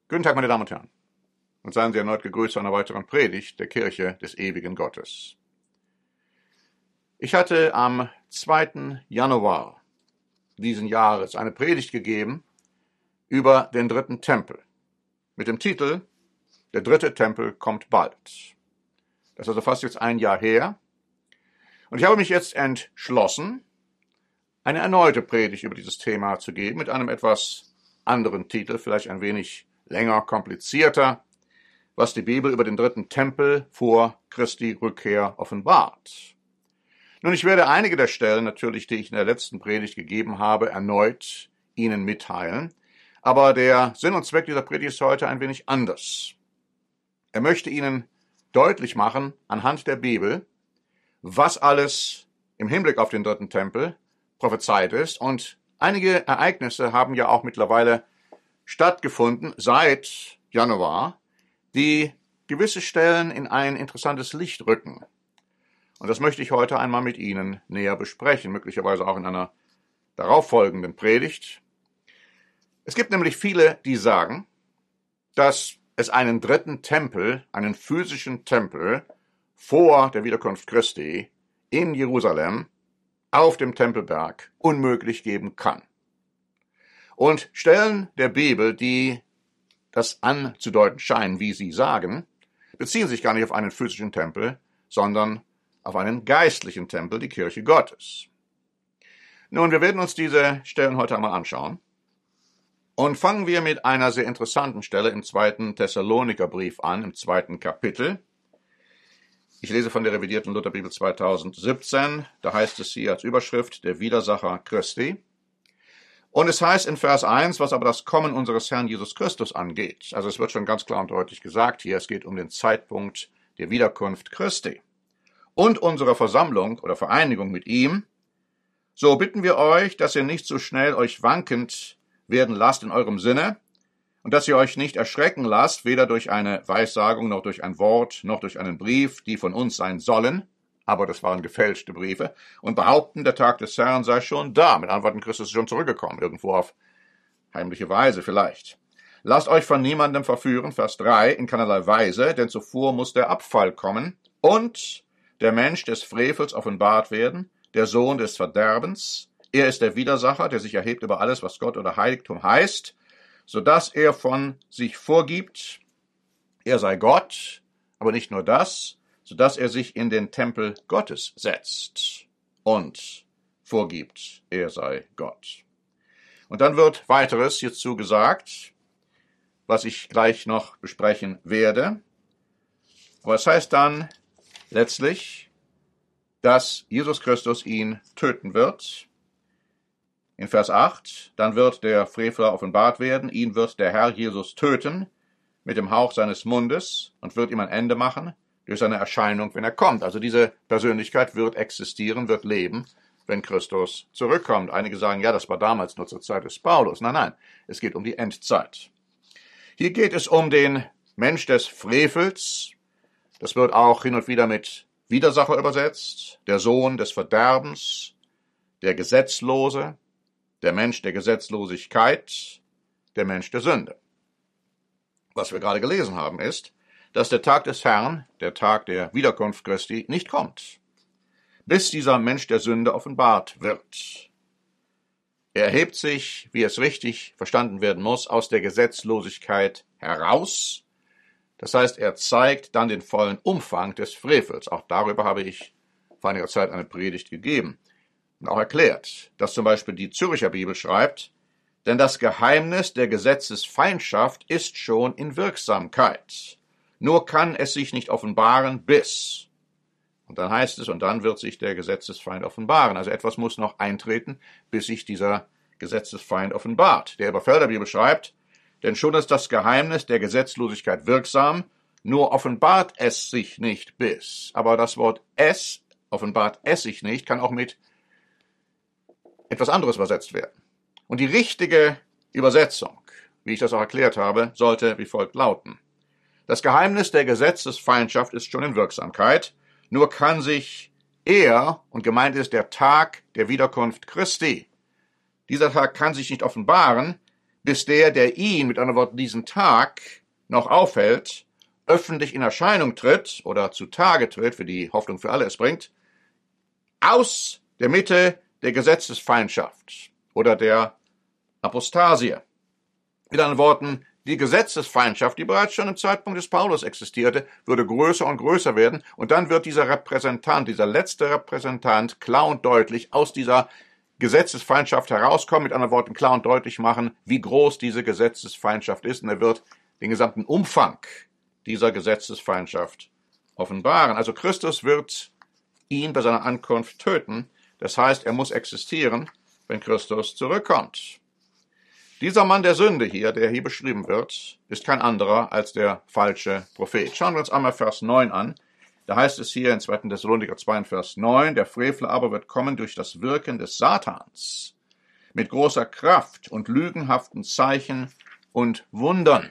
Guten Tag, meine Damen und Herren, und seien Sie erneut gegrüßt zu einer weiteren Predigt der Kirche des ewigen Gottes. Ich hatte am 2. Januar diesen Jahres eine Predigt gegeben über den dritten Tempel mit dem Titel Der dritte Tempel kommt bald. Das ist also fast jetzt ein Jahr her, und ich habe mich jetzt entschlossen, eine erneute Predigt über dieses Thema zu geben, mit einem etwas anderen Titel, vielleicht ein wenig länger, komplizierter, was die Bibel über den dritten Tempel vor Christi Rückkehr offenbart. Nun, ich werde einige der Stellen natürlich, die ich in der letzten Predigt gegeben habe, erneut Ihnen mitteilen, aber der Sinn und Zweck dieser Predigt ist heute ein wenig anders. Er möchte Ihnen deutlich machen, anhand der Bibel, was alles im Hinblick auf den dritten Tempel prophezeit ist, und einige Ereignisse haben ja auch mittlerweile stattgefunden seit Januar, die gewisse Stellen in ein interessantes Licht rücken. Und das möchte ich heute einmal mit Ihnen näher besprechen, möglicherweise auch in einer darauffolgenden Predigt. Es gibt nämlich viele, die sagen, dass es einen dritten Tempel, einen physischen Tempel vor der Wiederkunft Christi in Jerusalem auf dem Tempelberg unmöglich geben kann. Und Stellen der Bibel, die das anzudeuten scheinen, wie sie sagen, beziehen sich gar nicht auf einen physischen Tempel, sondern auf einen geistlichen Tempel, die Kirche Gottes. Nun, wir werden uns diese Stellen heute einmal anschauen. Und fangen wir mit einer sehr interessanten Stelle im 2. Thessalonikerbrief an, im 2. Kapitel. Ich lese von der revidierten Lutherbibel 2017, da heißt es hier als Überschrift der Widersacher Christi. Und es heißt in Vers 1, was aber das Kommen unseres Herrn Jesus Christus angeht. Also es wird schon ganz klar und deutlich gesagt hier, es geht um den Zeitpunkt der Wiederkunft Christi und unserer Versammlung oder Vereinigung mit ihm. So bitten wir euch, dass ihr nicht so schnell euch wankend werden lasst in eurem Sinne und dass ihr euch nicht erschrecken lasst, weder durch eine Weissagung, noch durch ein Wort, noch durch einen Brief, die von uns sein sollen, aber das waren gefälschte Briefe, und behaupten, der Tag des Herrn sei schon da. Mit Antworten Christus ist schon zurückgekommen, irgendwo auf heimliche Weise vielleicht. Lasst euch von niemandem verführen, Vers 3, in keinerlei Weise, denn zuvor muss der Abfall kommen und der Mensch des Frevels offenbart werden, der Sohn des Verderbens. Er ist der Widersacher, der sich erhebt über alles, was Gott oder Heiligtum heißt, so dass er von sich vorgibt, er sei Gott, aber nicht nur das, so dass er sich in den Tempel Gottes setzt und vorgibt, er sei Gott. Und dann wird weiteres hierzu gesagt, was ich gleich noch besprechen werde. Aber es heißt dann letztlich, dass Jesus Christus ihn töten wird. In Vers 8, dann wird der Frevler offenbart werden, ihn wird der Herr Jesus töten mit dem Hauch seines Mundes und wird ihm ein Ende machen durch seine Erscheinung, wenn er kommt. Also diese Persönlichkeit wird existieren, wird leben, wenn Christus zurückkommt. Einige sagen, ja, das war damals nur zur Zeit des Paulus. Nein, nein, es geht um die Endzeit. Hier geht es um den Mensch des Frevels. Das wird auch hin und wieder mit Widersacher übersetzt. Der Sohn des Verderbens, der Gesetzlose, der Mensch der Gesetzlosigkeit, der Mensch der Sünde. Was wir gerade gelesen haben, ist, dass der Tag des Herrn, der Tag der Wiederkunft Christi, nicht kommt, bis dieser Mensch der Sünde offenbart wird. Er erhebt sich, wie es richtig verstanden werden muss, aus der Gesetzlosigkeit heraus. Das heißt, er zeigt dann den vollen Umfang des Frevels. Auch darüber habe ich vor einiger Zeit eine Predigt gegeben und auch erklärt, dass zum Beispiel die Zürcher Bibel schreibt, denn das Geheimnis der Gesetzesfeindschaft ist schon in Wirksamkeit. Nur kann es sich nicht offenbaren bis. Und dann heißt es, und dann wird sich der Gesetzesfeind offenbaren. Also etwas muss noch eintreten, bis sich dieser Gesetzesfeind offenbart. Der Überfelder Bibel schreibt, denn schon ist das Geheimnis der Gesetzlosigkeit wirksam, nur offenbart es sich nicht bis. Aber das Wort es, offenbart es sich nicht, kann auch mit etwas anderes übersetzt werden. Und die richtige Übersetzung, wie ich das auch erklärt habe, sollte wie folgt lauten. Das Geheimnis der Gesetzesfeindschaft ist schon in Wirksamkeit, nur kann sich er, und gemeint ist der Tag der Wiederkunft Christi, dieser Tag kann sich nicht offenbaren, bis der ihn, mit anderen Worten diesen Tag, noch aufhält, öffentlich in Erscheinung tritt oder zutage tritt, wie die Hoffnung für alle es bringt, aus der Mitte der Gesetzesfeindschaft oder der Apostasie. Mit anderen Worten, die Gesetzesfeindschaft, die bereits schon im Zeitpunkt des Paulus existierte, würde größer und größer werden, und dann wird dieser Repräsentant, dieser letzte Repräsentant, klar und deutlich aus dieser Gesetzesfeindschaft herauskommen, mit anderen Worten klar und deutlich machen, wie groß diese Gesetzesfeindschaft ist, und er wird den gesamten Umfang dieser Gesetzesfeindschaft offenbaren. Also Christus wird ihn bei seiner Ankunft töten, das heißt, er muss existieren, wenn Christus zurückkommt. Dieser Mann der Sünde hier, der hier beschrieben wird, ist kein anderer als der falsche Prophet. Schauen wir uns einmal Vers 9 an. Da heißt es hier in 2. Thessaloniker 2, Vers 9, der Frevler aber wird kommen durch das Wirken des Satans, mit großer Kraft und lügenhaften Zeichen und Wundern.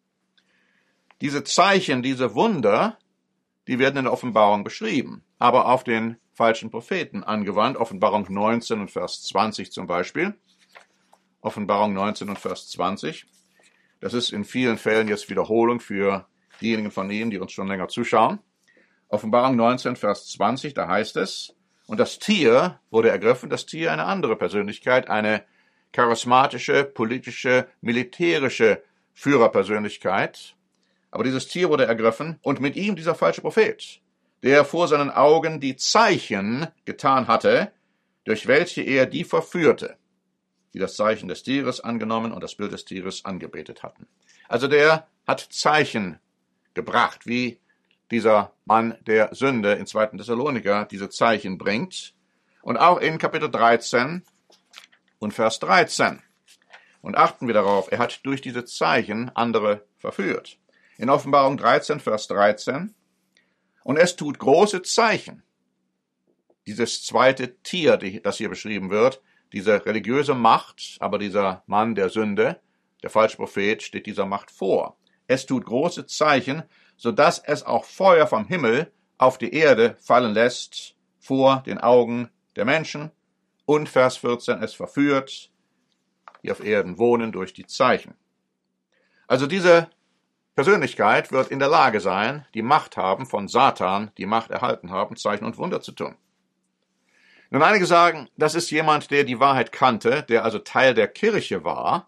Diese Zeichen, diese Wunder, die werden in der Offenbarung beschrieben, aber auf den falschen Propheten angewandt. Offenbarung 19 und Vers 20 zum Beispiel. Offenbarung 19 und Vers 20. Das ist in vielen Fällen jetzt Wiederholung für diejenigen von Ihnen, die uns schon länger zuschauen. Offenbarung 19, Vers 20, da heißt es, und das Tier wurde ergriffen, das Tier eine andere Persönlichkeit, eine charismatische, politische, militärische Führerpersönlichkeit. Aber dieses Tier wurde ergriffen und mit ihm dieser falsche Prophet, der vor seinen Augen die Zeichen getan hatte, durch welche er die verführte, die das Zeichen des Tieres angenommen und das Bild des Tieres angebetet hatten. Also der hat Zeichen gebracht, wie dieser Mann der Sünde in 2. Thessaloniker diese Zeichen bringt. Und auch in Kapitel 13 und Vers 13. Und achten wir darauf, er hat durch diese Zeichen andere verführt. In Offenbarung 13, Vers 13. Und es tut große Zeichen. Dieses zweite Tier, das hier beschrieben wird, diese religiöse Macht, aber dieser Mann der Sünde, der falsche Prophet, steht dieser Macht vor. Es tut große Zeichen, so dass es auch Feuer vom Himmel auf die Erde fallen lässt, vor den Augen der Menschen. Und Vers 14, es verführt, die auf Erden wohnen, durch die Zeichen. Also diese Persönlichkeit wird in der Lage sein, die Macht haben von Satan, die Macht erhalten haben, Zeichen und Wunder zu tun. Nun, einige sagen, das ist jemand, der die Wahrheit kannte, der also Teil der Kirche war,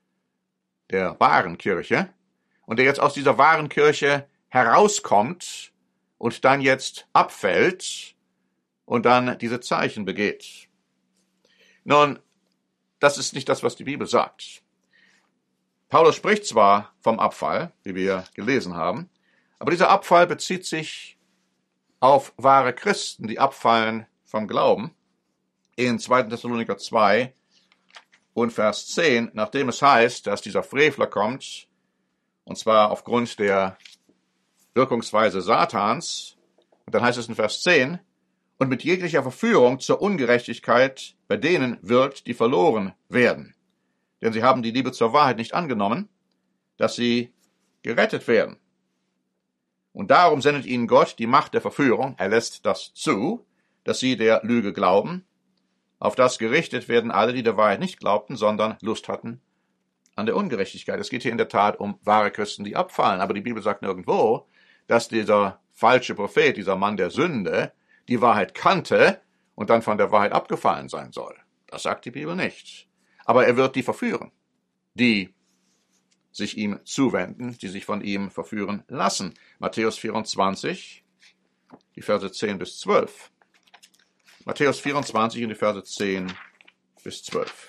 der wahren Kirche, und der jetzt aus dieser wahren Kirche herauskommt und dann jetzt abfällt und dann diese Zeichen begeht. Nun, das ist nicht das, was die Bibel sagt. Paulus spricht zwar vom Abfall, wie wir gelesen haben, aber dieser Abfall bezieht sich auf wahre Christen, die abfallen vom Glauben. In 2. Thessaloniker 2 und Vers 10, nachdem es heißt, dass dieser Frevler kommt, und zwar aufgrund der Wirkungsweise Satans, und dann heißt es in Vers 10, und mit jeglicher Verführung zur Ungerechtigkeit bei denen wirkt, die verloren werden. Denn sie haben die Liebe zur Wahrheit nicht angenommen, dass sie gerettet werden. Und darum sendet ihnen Gott die Macht der Verführung, er lässt das zu, dass sie der Lüge glauben. Auf das gerichtet werden alle, die der Wahrheit nicht glaubten, sondern Lust hatten an der Ungerechtigkeit. Es geht hier in der Tat um wahre Christen, die abfallen. Aber die Bibel sagt nirgendwo, dass dieser falsche Prophet, dieser Mann der Sünde, die Wahrheit kannte und dann von der Wahrheit abgefallen sein soll. Das sagt die Bibel nicht. Aber er wird die verführen, die sich ihm zuwenden, die sich von ihm verführen lassen. Matthäus 24, die Verse 10 bis 12. Matthäus 24 in die Verse 10 bis 12.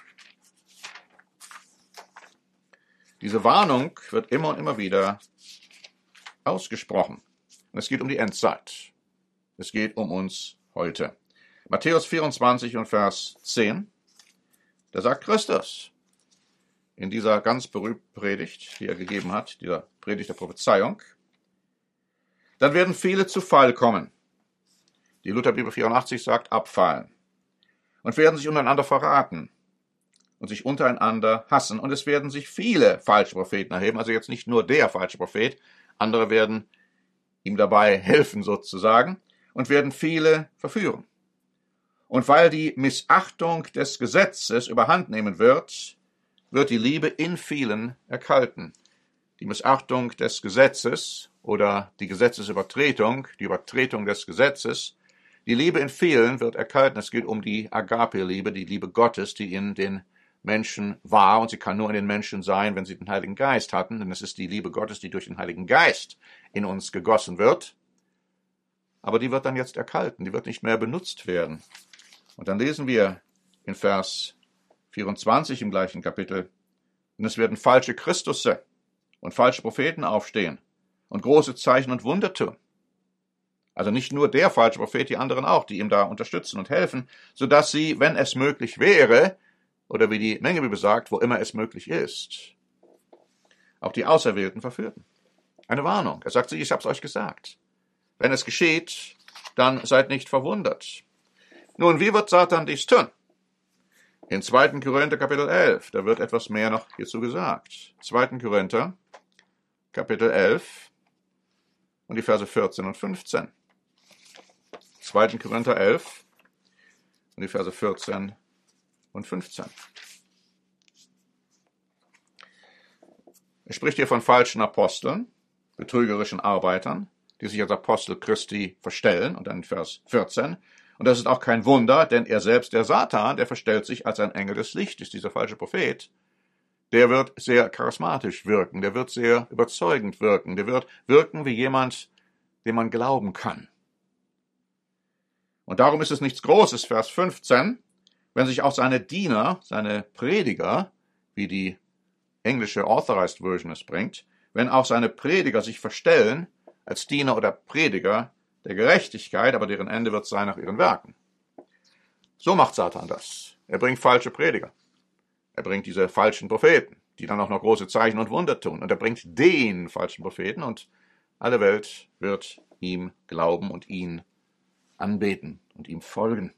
Diese Warnung wird immer und immer wieder ausgesprochen. Und es geht um die Endzeit. Es geht um uns heute. Matthäus 24 und Vers 10. Da sagt Christus in dieser ganz berühmten Predigt, die er gegeben hat, dieser Predigt der Prophezeiung, dann werden viele zu Fall kommen. Die Lutherbibel 84 sagt abfallen und werden sich untereinander verraten und sich untereinander hassen. Und es werden sich viele falsche Propheten erheben, also jetzt nicht nur der falsche Prophet, andere werden ihm dabei helfen sozusagen und werden viele verführen. Und weil die Missachtung des Gesetzes überhand nehmen wird, wird die Liebe in vielen erkalten. Die Missachtung des Gesetzes oder die Gesetzesübertretung, die Übertretung des Gesetzes, die Liebe in vielen wird erkalten. Es geht um die Agape-Liebe, die Liebe Gottes, die in den Menschen war, und sie kann nur in den Menschen sein, wenn sie den Heiligen Geist hatten, denn es ist die Liebe Gottes, die durch den Heiligen Geist in uns gegossen wird. Aber die wird dann jetzt erkalten, die wird nicht mehr benutzt werden. Und dann lesen wir in Vers 24 im gleichen Kapitel, und es werden falsche Christusse und falsche Propheten aufstehen und große Zeichen und Wunder tun. Also nicht nur der falsche Prophet, die anderen auch, die ihm da unterstützen und helfen, sodass sie, wenn es möglich wäre, oder wie die Mengebibel sagt, wo immer es möglich ist, auch die Auserwählten verführten. Eine Warnung. Er sagt, ich habe es euch gesagt. Wenn es geschieht, dann seid nicht verwundert. Nun, wie wird Satan dies tun? In 2. Korinther Kapitel 11, da wird etwas mehr noch hierzu gesagt. 2. Korinther Kapitel 11 und die Verse 14 und 15. 2. Korinther 11 und die Verse 14 und 15. Er spricht hier von falschen Aposteln, betrügerischen Arbeitern, die sich als Apostel Christi verstellen, und dann in Vers 14. Und das ist auch kein Wunder, denn er selbst, der Satan, der verstellt sich als ein Engel des Lichtes, dieser falsche Prophet. Der wird sehr charismatisch wirken, der wird sehr überzeugend wirken, der wird wirken wie jemand, dem man glauben kann. Und darum ist es nichts Großes, Vers 15, wenn sich auch seine Diener, seine Prediger, wie die englische Authorized Version es bringt, wenn auch seine Prediger sich verstellen als Diener oder Prediger der Gerechtigkeit, aber deren Ende wird sein nach ihren Werken. So macht Satan das. Er bringt falsche Prediger. Er bringt diese falschen Propheten, die dann auch noch große Zeichen und Wunder tun. Und er bringt den falschen Propheten, und alle Welt wird ihm glauben und ihn anbeten und ihm folgen.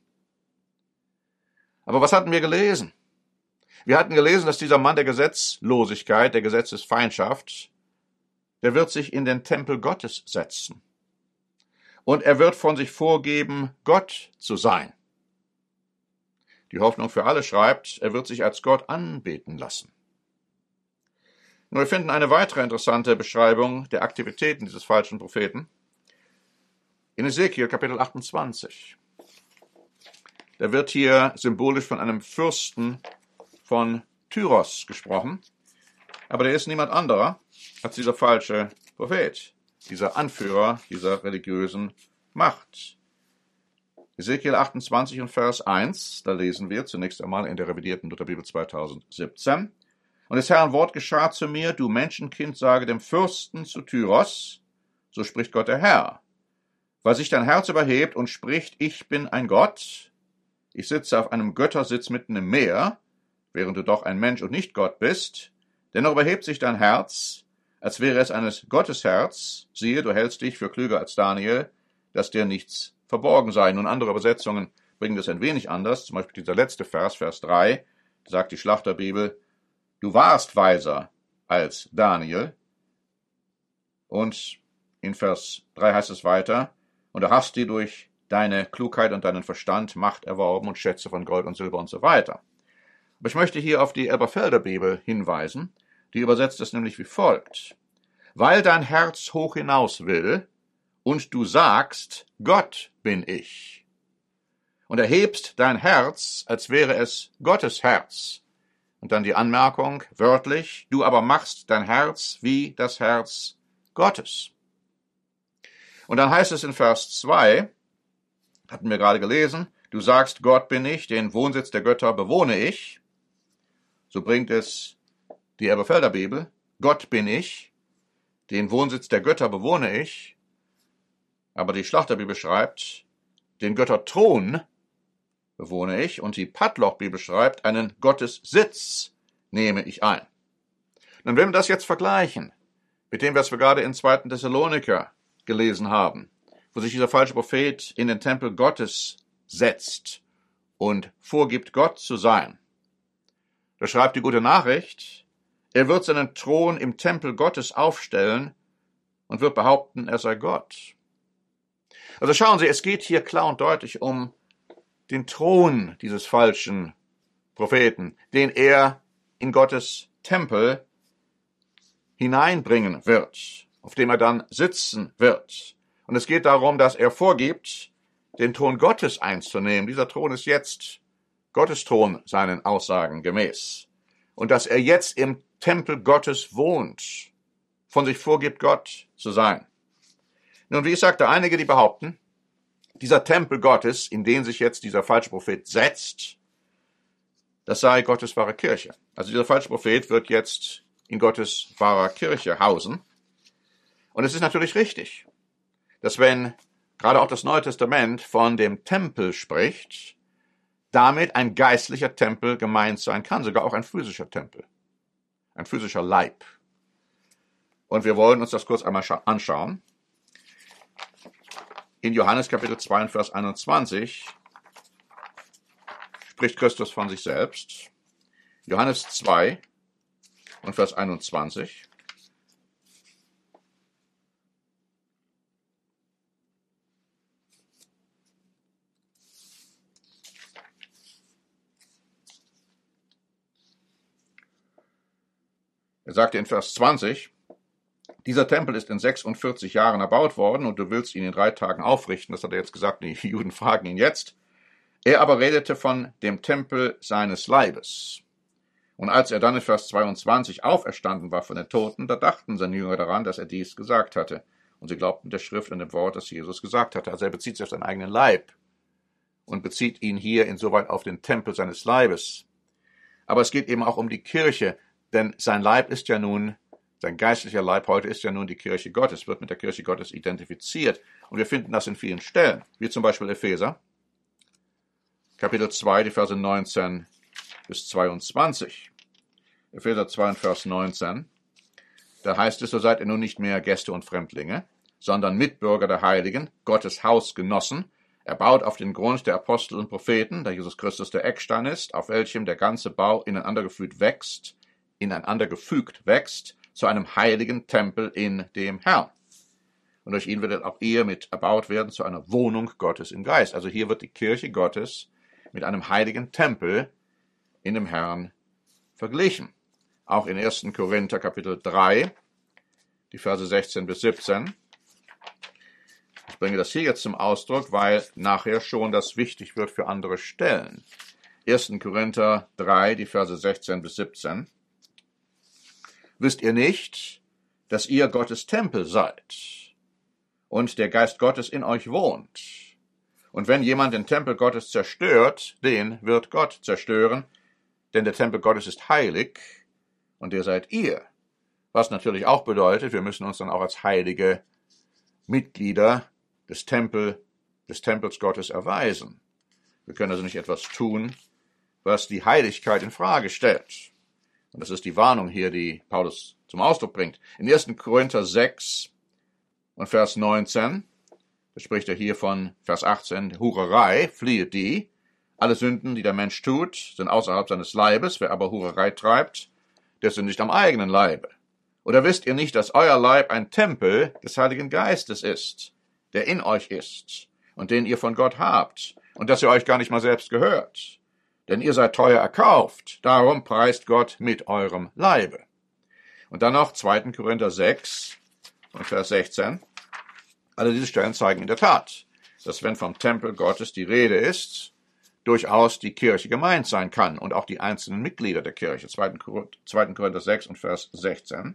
Aber was hatten wir gelesen? Wir hatten gelesen, dass dieser Mann der Gesetzlosigkeit, der Gesetzesfeindschaft, der wird sich in den Tempel Gottes setzen. Und er wird von sich vorgeben, Gott zu sein. Die Hoffnung für alle schreibt, er wird sich als Gott anbeten lassen. Nur wir finden eine weitere interessante Beschreibung der Aktivitäten dieses falschen Propheten in Ezekiel Kapitel 28. Da wird hier symbolisch von einem Fürsten von Tyros gesprochen, aber der ist niemand anderer als dieser falsche Prophet, dieser Anführer dieser religiösen Macht. Ezekiel 28 und Vers 1, da lesen wir zunächst einmal in der revidierten Lutherbibel 2017. Und des Herrn Wort geschah zu mir, du Menschenkind, sage dem Fürsten zu Tyros, so spricht Gott der Herr, weil sich dein Herz überhebt und spricht, ich bin ein Gott, ich sitze auf einem Göttersitz mitten im Meer, während du doch ein Mensch und nicht Gott bist, dennoch überhebt sich dein Herz, als wäre es eines Gottesherz, siehe, du hältst dich für klüger als Daniel, dass dir nichts verborgen sei. Nun, andere Übersetzungen bringen das ein wenig anders, zum Beispiel dieser letzte Vers, Vers 3, sagt die Schlachterbibel, du warst weiser als Daniel. Und in Vers 3 heißt es weiter, und du hast dir durch deine Klugheit und deinen Verstand Macht erworben und Schätze von Gold und Silber und so weiter. Aber ich möchte hier auf die Elberfelder Bibel hinweisen, die übersetzt es nämlich wie folgt. Weil dein Herz hoch hinaus will, und du sagst, Gott bin ich, und erhebst dein Herz, als wäre es Gottes Herz. Und dann die Anmerkung, wörtlich, du aber machst dein Herz wie das Herz Gottes. Und dann heißt es in Vers 2, hatten wir gerade gelesen, du sagst, Gott bin ich, den Wohnsitz der Götter bewohne ich. So bringt es die Elberfelder Bibel, Gott bin ich, den Wohnsitz der Götter bewohne ich. Aber die Schlachterbibel schreibt, den Götterthron bewohne ich, und die Padloch-Bibel schreibt, einen Gottessitz nehme ich ein. Nun, wenn wir das jetzt vergleichen mit dem, was wir gerade in 2. Thessaloniker gelesen haben, wo sich dieser falsche Prophet in den Tempel Gottes setzt und vorgibt, Gott zu sein, da schreibt die gute Nachricht, er wird seinen Thron im Tempel Gottes aufstellen und wird behaupten, er sei Gott. Also schauen Sie, es geht hier klar und deutlich um den Thron dieses falschen Propheten, den er in Gottes Tempel hineinbringen wird, auf dem er dann sitzen wird. Und es geht darum, dass er vorgibt, den Thron Gottes einzunehmen. Dieser Thron ist jetzt Gottes Thron, seinen Aussagen gemäß. Und dass er jetzt im Tempel Gottes wohnt, von sich vorgibt, Gott zu sein. Nun, wie ich sagte, einige, die behaupten, dieser Tempel Gottes, in den sich jetzt dieser falsche Prophet setzt, das sei Gottes wahre Kirche. Also dieser falsche Prophet wird jetzt in Gottes wahrer Kirche hausen. Und es ist natürlich richtig, dass wenn gerade auch das Neue Testament von dem Tempel spricht, damit ein geistlicher Tempel gemeint sein kann, sogar auch ein physischer Tempel, ein physischer Leib. Und wir wollen uns das kurz einmal anschauen. In Johannes Kapitel 2, Vers 21 spricht Christus von sich selbst. Johannes 2 und Vers 21. Er sagte in Vers 20, dieser Tempel ist in 46 Jahren erbaut worden und du willst ihn in 3 Tagen aufrichten. Das hat er jetzt gesagt, die Juden fragen ihn jetzt. Er aber redete von dem Tempel seines Leibes. Und als er dann in Vers 22 auferstanden war von den Toten, da dachten seine Jünger daran, dass er dies gesagt hatte. Und sie glaubten der Schrift und dem Wort, das Jesus gesagt hatte. Also er bezieht sich auf seinen eigenen Leib und bezieht ihn hier insoweit auf den Tempel seines Leibes. Aber es geht eben auch um die Kirche, denn sein Leib ist ja nun, sein geistlicher Leib heute ist ja nun die Kirche Gottes, wird mit der Kirche Gottes identifiziert. Und wir finden das in vielen Stellen, wie zum Beispiel Epheser, Kapitel 2, die Verse 19 bis 22. Epheser 2, Vers 19. Da heißt es, so seid ihr nun nicht mehr Gäste und Fremdlinge, sondern Mitbürger der Heiligen, Gottes Hausgenossen, erbaut auf den Grund der Apostel und Propheten, da Jesus Christus der Eckstein ist, auf welchem der ganze Bau ineinander gefügt wächst, zu einem heiligen Tempel in dem Herrn. Und durch ihn wird auch ihr mit erbaut werden zu einer Wohnung Gottes im Geist. Also hier wird die Kirche Gottes mit einem heiligen Tempel in dem Herrn verglichen. Auch in 1. Korinther Kapitel 3, die Verse 16 bis 17. Ich bringe das hier jetzt zum Ausdruck, weil nachher schon das wichtig wird für andere Stellen. 1. Korinther 3, die Verse 16 bis 17. Wisst ihr nicht, dass ihr Gottes Tempel seid und der Geist Gottes in euch wohnt? Und wenn jemand den Tempel Gottes zerstört, den wird Gott zerstören, denn der Tempel Gottes ist heilig und der seid ihr. Was natürlich auch bedeutet, wir müssen uns dann auch als heilige Mitglieder des Tempels Gottes erweisen. Wir können also nicht etwas tun, was die Heiligkeit in Frage stellt. Und das ist die Warnung hier, die Paulus zum Ausdruck bringt. In 1. Korinther 6 und Vers 19, da spricht er hier von Vers 18, Hurerei, fliehet die. Alle Sünden, die der Mensch tut, sind außerhalb seines Leibes. Wer aber Hurerei treibt, der sündigt am eigenen Leibe. Oder wisst ihr nicht, dass euer Leib ein Tempel des Heiligen Geistes ist, der in euch ist und den ihr von Gott habt, und dass ihr euch gar nicht mal selbst gehört? Denn ihr seid teuer erkauft, darum preist Gott mit eurem Leibe. Und dann noch 2. Korinther 6 und Vers 16. Alle diese Stellen zeigen in der Tat, dass wenn vom Tempel Gottes die Rede ist, durchaus die Kirche gemeint sein kann und auch die einzelnen Mitglieder der Kirche. 2. Korinther 6 und Vers 16.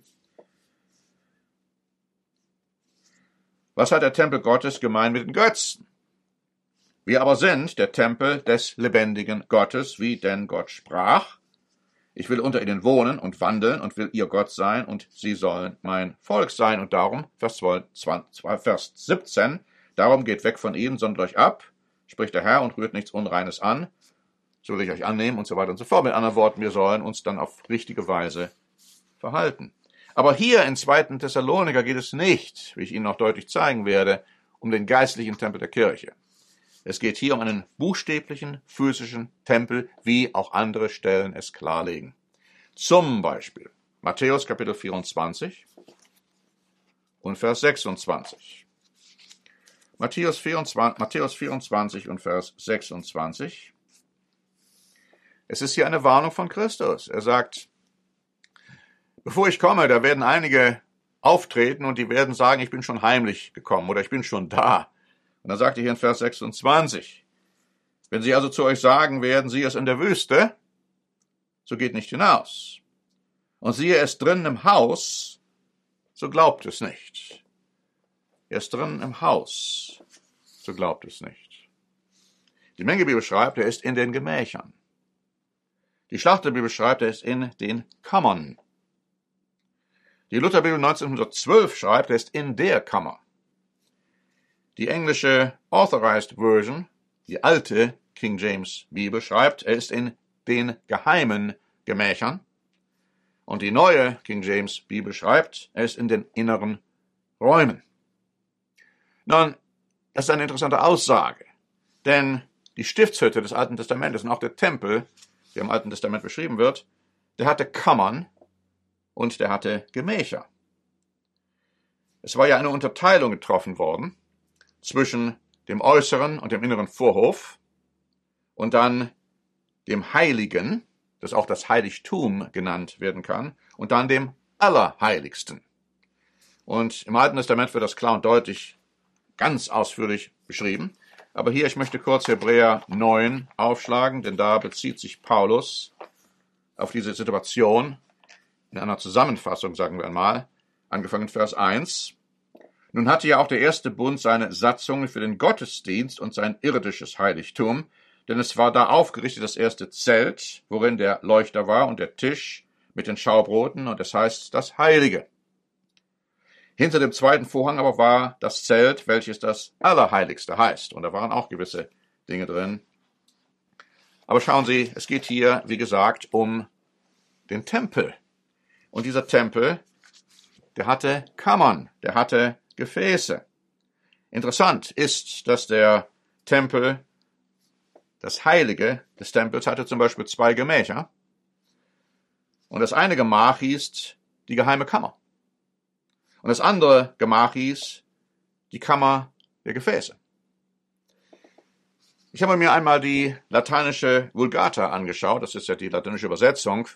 Was hat der Tempel Gottes gemein mit den Götzen? Wir aber sind der Tempel des lebendigen Gottes, wie denn Gott sprach. Ich will unter ihnen wohnen und wandeln und will ihr Gott sein und sie sollen mein Volk sein. Und darum, Vers 17, darum geht weg von ihnen, sondert euch ab, spricht der Herr, und rührt nichts Unreines an. So will ich euch annehmen und so weiter und so fort. Mit anderen Worten, wir sollen uns dann auf richtige Weise verhalten. Aber hier in 2. Thessaloniker geht es nicht, wie ich Ihnen noch deutlich zeigen werde, um den geistlichen Tempel der Kirche. Es geht hier um einen buchstäblichen, physischen Tempel, wie auch andere Stellen es klarlegen. Zum Beispiel Matthäus Kapitel 24 und Vers 26. Matthäus 24 und Vers 26. Es ist hier eine Warnung von Christus. Er sagt, Bevor ich komme, da werden einige auftreten und die werden sagen, ich bin schon heimlich gekommen oder ich bin schon da. Und dann sagt er hier in Vers 26, wenn sie also zu euch sagen werden, siehe es in der Wüste, so geht nicht hinaus. Und siehe es drinnen im Haus, so glaubt es nicht. Er ist drinnen im Haus, so glaubt es nicht. Die Mengebibel schreibt, er ist in den Gemächern. Die Schlachterbibel schreibt, er ist in den Kammern. Die Lutherbibel 1912 schreibt, er ist in der Kammer. Die englische Authorized Version, die alte King James Bibel, schreibt, er ist in den geheimen Gemächern. Und die neue King James Bibel schreibt, er ist in den inneren Räumen. Nun, das ist eine interessante Aussage, denn die Stiftshütte des Alten Testamentes und auch der Tempel, der im Alten Testament beschrieben wird, der hatte Kammern und der hatte Gemächer. Es war ja eine Unterteilung getroffen worden zwischen dem äußeren und dem inneren Vorhof und dann dem Heiligen, das auch das Heiligtum genannt werden kann, und dann dem Allerheiligsten. Und im Alten Testament wird das klar und deutlich ganz ausführlich beschrieben. Aber hier, ich möchte kurz Hebräer 9 aufschlagen, denn da bezieht sich Paulus auf diese Situation in einer Zusammenfassung, sagen wir einmal, angefangen in Vers 1. Nun hatte ja auch der erste Bund seine Satzungen für den Gottesdienst und sein irdisches Heiligtum, denn es war da aufgerichtet das erste Zelt, worin der Leuchter war und der Tisch mit den Schaubroten, und das heißt das Heilige. Hinter dem zweiten Vorhang aber war das Zelt, welches das Allerheiligste heißt. Und da waren auch gewisse Dinge drin. Aber schauen Sie, es geht hier, wie gesagt, um den Tempel. Und dieser Tempel, der hatte Kammern, der hatte Gefäße. Interessant ist, dass der Tempel, das Heilige des Tempels, hatte zum Beispiel 2 Gemächer. Und das eine Gemach hieß die geheime Kammer. Und das andere Gemach hieß die Kammer der Gefäße. Ich habe mir einmal die lateinische Vulgata angeschaut. Das ist ja die lateinische Übersetzung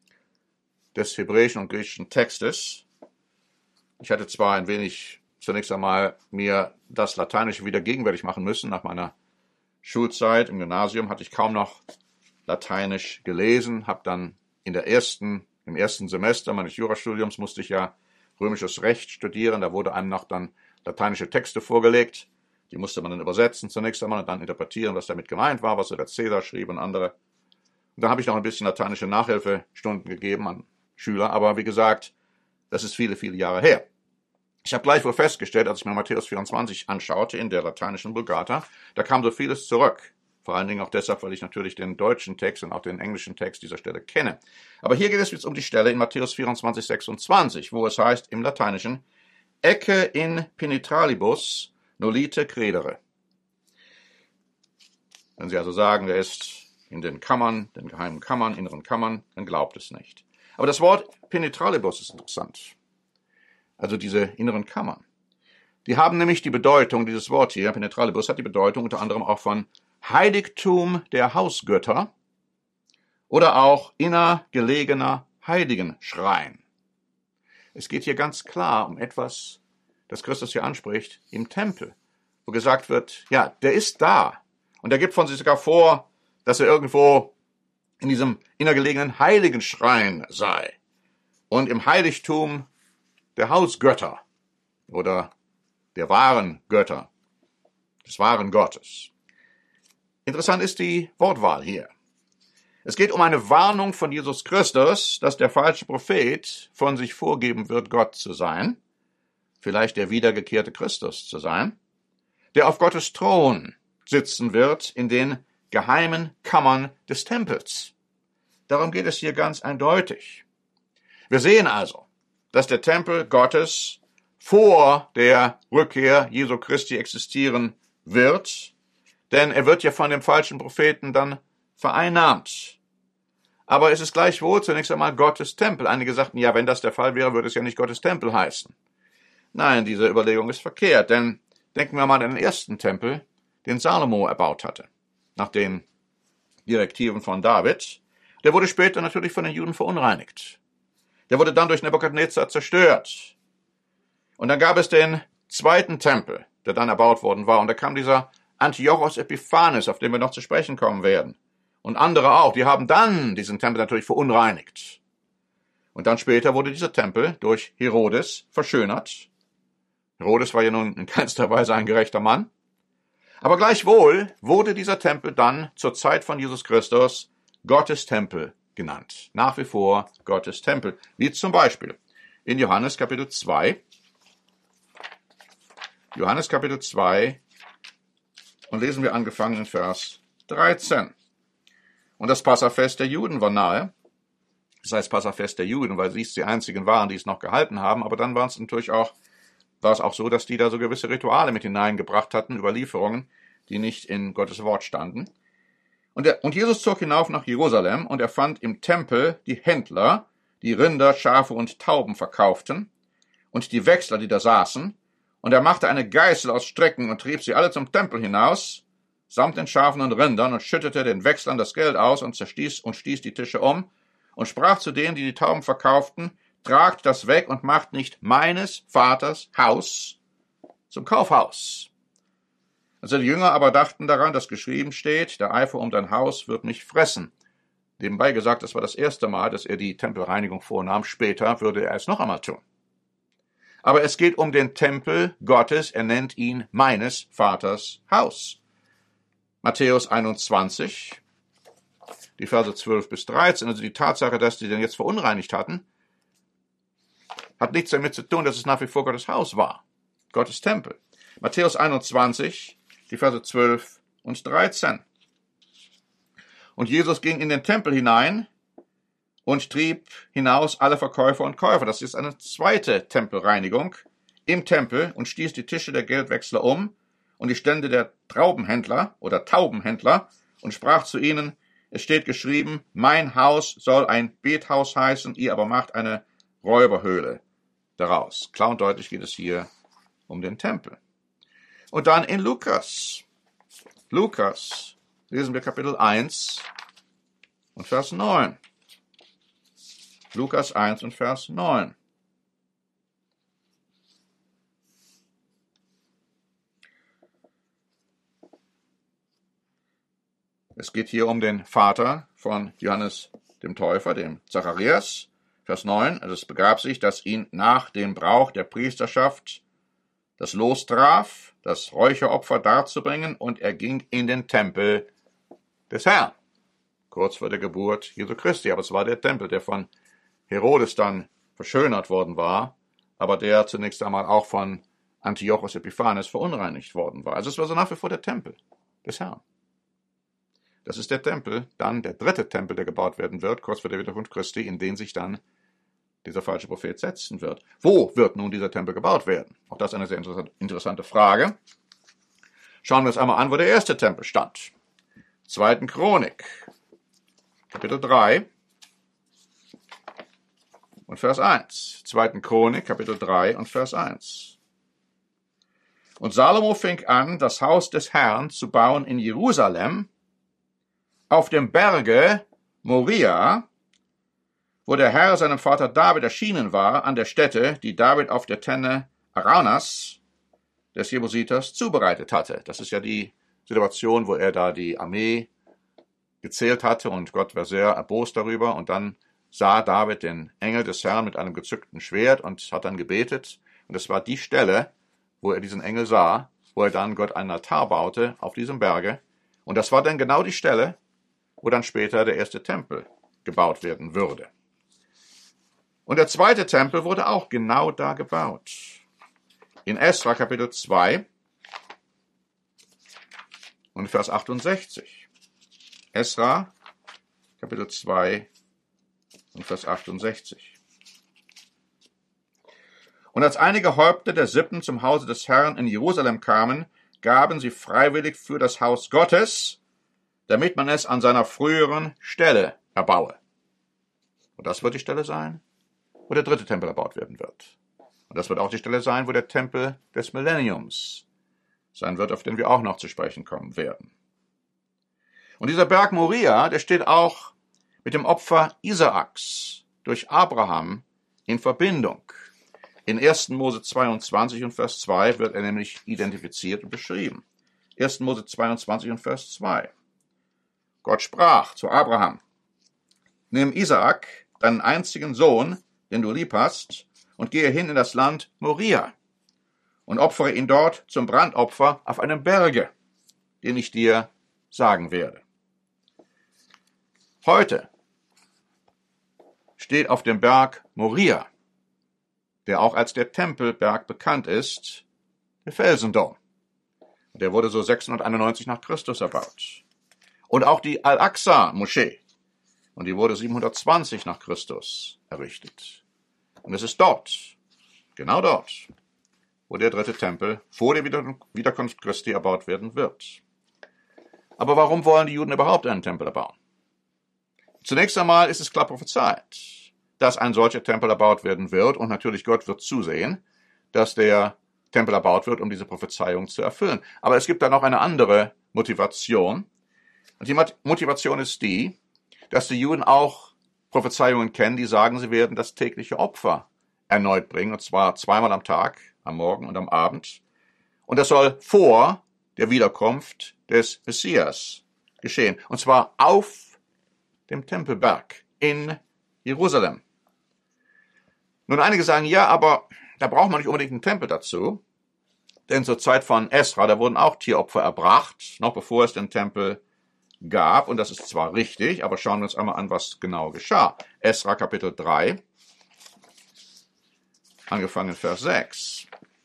des hebräischen und griechischen Textes. Ich hatte zwar ein wenig zunächst einmal mir das Lateinische wieder gegenwärtig machen müssen. Nach meiner Schulzeit im Gymnasium hatte ich kaum noch Lateinisch gelesen, habe dann im ersten Semester meines Jurastudiums musste ich ja römisches Recht studieren, da wurde einem noch dann lateinische Texte vorgelegt, die musste man dann übersetzen zunächst einmal und dann interpretieren, was damit gemeint war, was so der Cäsar schrieb und andere. Und dann habe ich noch ein bisschen lateinische Nachhilfestunden gegeben an Schüler, aber wie gesagt, das ist viele, viele Jahre her. Ich habe gleichwohl festgestellt, als ich mir Matthäus 24 anschaute in der lateinischen Vulgata, da kam so vieles zurück. Vor allen Dingen auch deshalb, weil ich natürlich den deutschen Text und auch den englischen Text dieser Stelle kenne. Aber hier geht es jetzt um die Stelle in Matthäus 24, 26, wo es heißt im Lateinischen, Ecce in penetralibus nolite credere. Wenn Sie also sagen, der ist in den Kammern, den geheimen Kammern, inneren Kammern, dann glaubt es nicht. Aber das Wort penetralibus ist interessant. Also diese inneren Kammern. Die haben nämlich die Bedeutung, dieses Wort hier, penetralibus, hat die Bedeutung unter anderem auch von Heiligtum der Hausgötter oder auch innergelegener Heiligenschrein. Es geht hier ganz klar um etwas, das Christus hier anspricht, im Tempel, wo gesagt wird, ja, der ist da. Und er gibt von sich sogar vor, dass er irgendwo in diesem innergelegenen Heiligenschrein sei. Und im Heiligtum der Hausgötter oder der wahren Götter, des wahren Gottes. Interessant ist die Wortwahl hier. Es geht um eine Warnung von Jesus Christus, dass der falsche Prophet von sich vorgeben wird, Gott zu sein, vielleicht der wiedergekehrte Christus zu sein, der auf Gottes Thron sitzen wird in den geheimen Kammern des Tempels. Darum geht es hier ganz eindeutig. Wir sehen also, dass der Tempel Gottes vor der Rückkehr Jesu Christi existieren wird, denn er wird ja von dem falschen Propheten dann vereinnahmt. Aber es ist gleichwohl zunächst einmal Gottes Tempel. Einige sagten, ja, wenn das der Fall wäre, würde es ja nicht Gottes Tempel heißen. Nein, diese Überlegung ist verkehrt, denn denken wir mal an den ersten Tempel, den Salomo erbaut hatte, nach den Direktiven von David. Der wurde später natürlich von den Juden verunreinigt. Der wurde dann durch Nebukadnezar zerstört. Und dann gab es den zweiten Tempel, der dann erbaut worden war. Und da kam dieser Antiochos Epiphanes, auf den wir noch zu sprechen kommen werden. Und andere auch, die haben dann diesen Tempel natürlich verunreinigt. Und dann später wurde dieser Tempel durch Herodes verschönert. Herodes war ja nun in keinster Weise ein gerechter Mann. Aber gleichwohl wurde dieser Tempel dann zur Zeit von Jesus Christus Gottes Tempel genannt. Nach wie vor Gottes Tempel. Wie zum Beispiel in Johannes Kapitel 2. Johannes Kapitel 2 und lesen wir angefangen in Vers 13. Und das Passafest der Juden war nahe. Das heißt Passafest der Juden, weil sie es die einzigen waren, die es noch gehalten haben. Aber dann war es auch so, dass die da so gewisse Rituale mit hineingebracht hatten, Überlieferungen, die nicht in Gottes Wort standen. Und Jesus zog hinauf nach Jerusalem, und er fand im Tempel die Händler, die Rinder, Schafe und Tauben verkauften, und die Wechsler, die da saßen. Und er machte eine Geißel aus Stricken und trieb sie alle zum Tempel hinaus, samt den Schafen und Rindern, und schüttete den Wechslern das Geld aus und stieß die Tische um, und sprach zu denen, die die Tauben verkauften: Tragt das weg und macht nicht meines Vaters Haus zum Kaufhaus. Also die Jünger aber dachten daran, dass geschrieben steht: Der Eifer um dein Haus wird mich fressen. Nebenbei gesagt, das war das erste Mal, dass er die Tempelreinigung vornahm. Später würde er es noch einmal tun. Aber es geht um den Tempel Gottes. Er nennt ihn meines Vaters Haus. Matthäus 21, die Verse 12 bis 13, also die Tatsache, dass die den jetzt verunreinigt hatten, hat nichts damit zu tun, dass es nach wie vor Gottes Haus war. Gottes Tempel. Matthäus 21, die Verse 12 und 13. Und Jesus ging in den Tempel hinein und trieb hinaus alle Verkäufer und Käufer. Das ist eine zweite Tempelreinigung im Tempel, und stieß die Tische der Geldwechsler um und die Stände der Traubenhändler oder Taubenhändler und sprach zu ihnen: Es steht geschrieben, mein Haus soll ein Bethaus heißen, ihr aber macht eine Räuberhöhle daraus. Klar und deutlich geht es hier um den Tempel. Und dann in Lukas lesen wir Kapitel 1 und Vers 9. Lukas 1 und Vers 9. Es geht hier um den Vater von Johannes dem Täufer, dem Zacharias. Vers 9, also es begab sich, dass ihn nach dem Brauch der Priesterschaft das Los traf, das Räucheropfer darzubringen, und er ging in den Tempel des Herrn, kurz vor der Geburt Jesu Christi. Aber es war der Tempel, der von Herodes dann verschönert worden war, aber der zunächst einmal auch von Antiochos Epiphanes verunreinigt worden war. Also es war so nach wie vor der Tempel des Herrn. Das ist der Tempel, dann der dritte Tempel, der gebaut werden wird, kurz vor der Wiederkunft Christi, in den sich dann dieser falsche Prophet setzen wird. Wo wird nun dieser Tempel gebaut werden? Auch das ist eine sehr interessante Frage. Schauen wir uns einmal an, wo der erste Tempel stand. 2. Chronik, Kapitel 3 und Vers 1. 2. Chronik, Kapitel 3 und Vers 1. Und Salomo fing an, das Haus des Herrn zu bauen in Jerusalem, auf dem Berge Moria, wo der Herr seinem Vater David erschienen war, an der Stätte, die David auf der Tenne Araunah des Jebusiters zubereitet hatte. Das ist ja die Situation, wo er da die Armee gezählt hatte, und Gott war sehr erbost darüber, und dann sah David den Engel des Herrn mit einem gezückten Schwert und hat dann gebetet, und es war die Stelle, wo er diesen Engel sah, wo er dann Gott einen Altar baute auf diesem Berge, und das war dann genau die Stelle, wo dann später der erste Tempel gebaut werden würde. Und der zweite Tempel wurde auch genau da gebaut. In Esra Kapitel 2 und Vers 68. Esra Kapitel 2 und Vers 68. Und als einige Häupter der Sippen zum Hause des Herrn in Jerusalem kamen, gaben sie freiwillig für das Haus Gottes, damit man es an seiner früheren Stelle erbaue. Und das wird die Stelle sein, wo der dritte Tempel erbaut werden wird. Und das wird auch die Stelle sein, wo der Tempel des Millenniums sein wird, auf den wir auch noch zu sprechen kommen werden. Und dieser Berg Moria, der steht auch mit dem Opfer Isaaks durch Abraham in Verbindung. In 1. Mose 22 und Vers 2 wird er nämlich identifiziert und beschrieben. 1. Mose 22 und Vers 2. Gott sprach zu Abraham: Nimm Isaak, deinen einzigen Sohn, den du lieb hast, und gehe hin in das Land Moria und opfere ihn dort zum Brandopfer auf einem Berge, den ich dir sagen werde. Heute steht auf dem Berg Moria, der auch als der Tempelberg bekannt ist, der Felsendom. Der wurde so 691 nach Christus erbaut. Und auch die Al-Aqsa-Moschee. Und die wurde 720 nach Christus errichtet. Und es ist dort, genau dort, wo der dritte Tempel vor der Wiederkunft Christi erbaut werden wird. Aber warum wollen die Juden überhaupt einen Tempel erbauen? Zunächst einmal ist es klar prophezeit, dass ein solcher Tempel erbaut werden wird, und natürlich Gott wird zusehen, dass der Tempel erbaut wird, um diese Prophezeiung zu erfüllen. Aber es gibt da noch eine andere Motivation. Und die Motivation ist die, dass die Juden auch Prophezeiungen kennen, die sagen, sie werden das tägliche Opfer erneut bringen, und zwar zweimal am Tag, am Morgen und am Abend. Und das soll vor der Wiederkunft des Messias geschehen, und zwar auf dem Tempelberg in Jerusalem. Nun, einige sagen, ja, aber da braucht man nicht unbedingt einen Tempel dazu, denn zur Zeit von Esra, da wurden auch Tieropfer erbracht, noch bevor es den Tempel gab, und das ist zwar richtig, aber schauen wir uns einmal an, was genau geschah. Esra Kapitel 3, angefangen in Vers 6.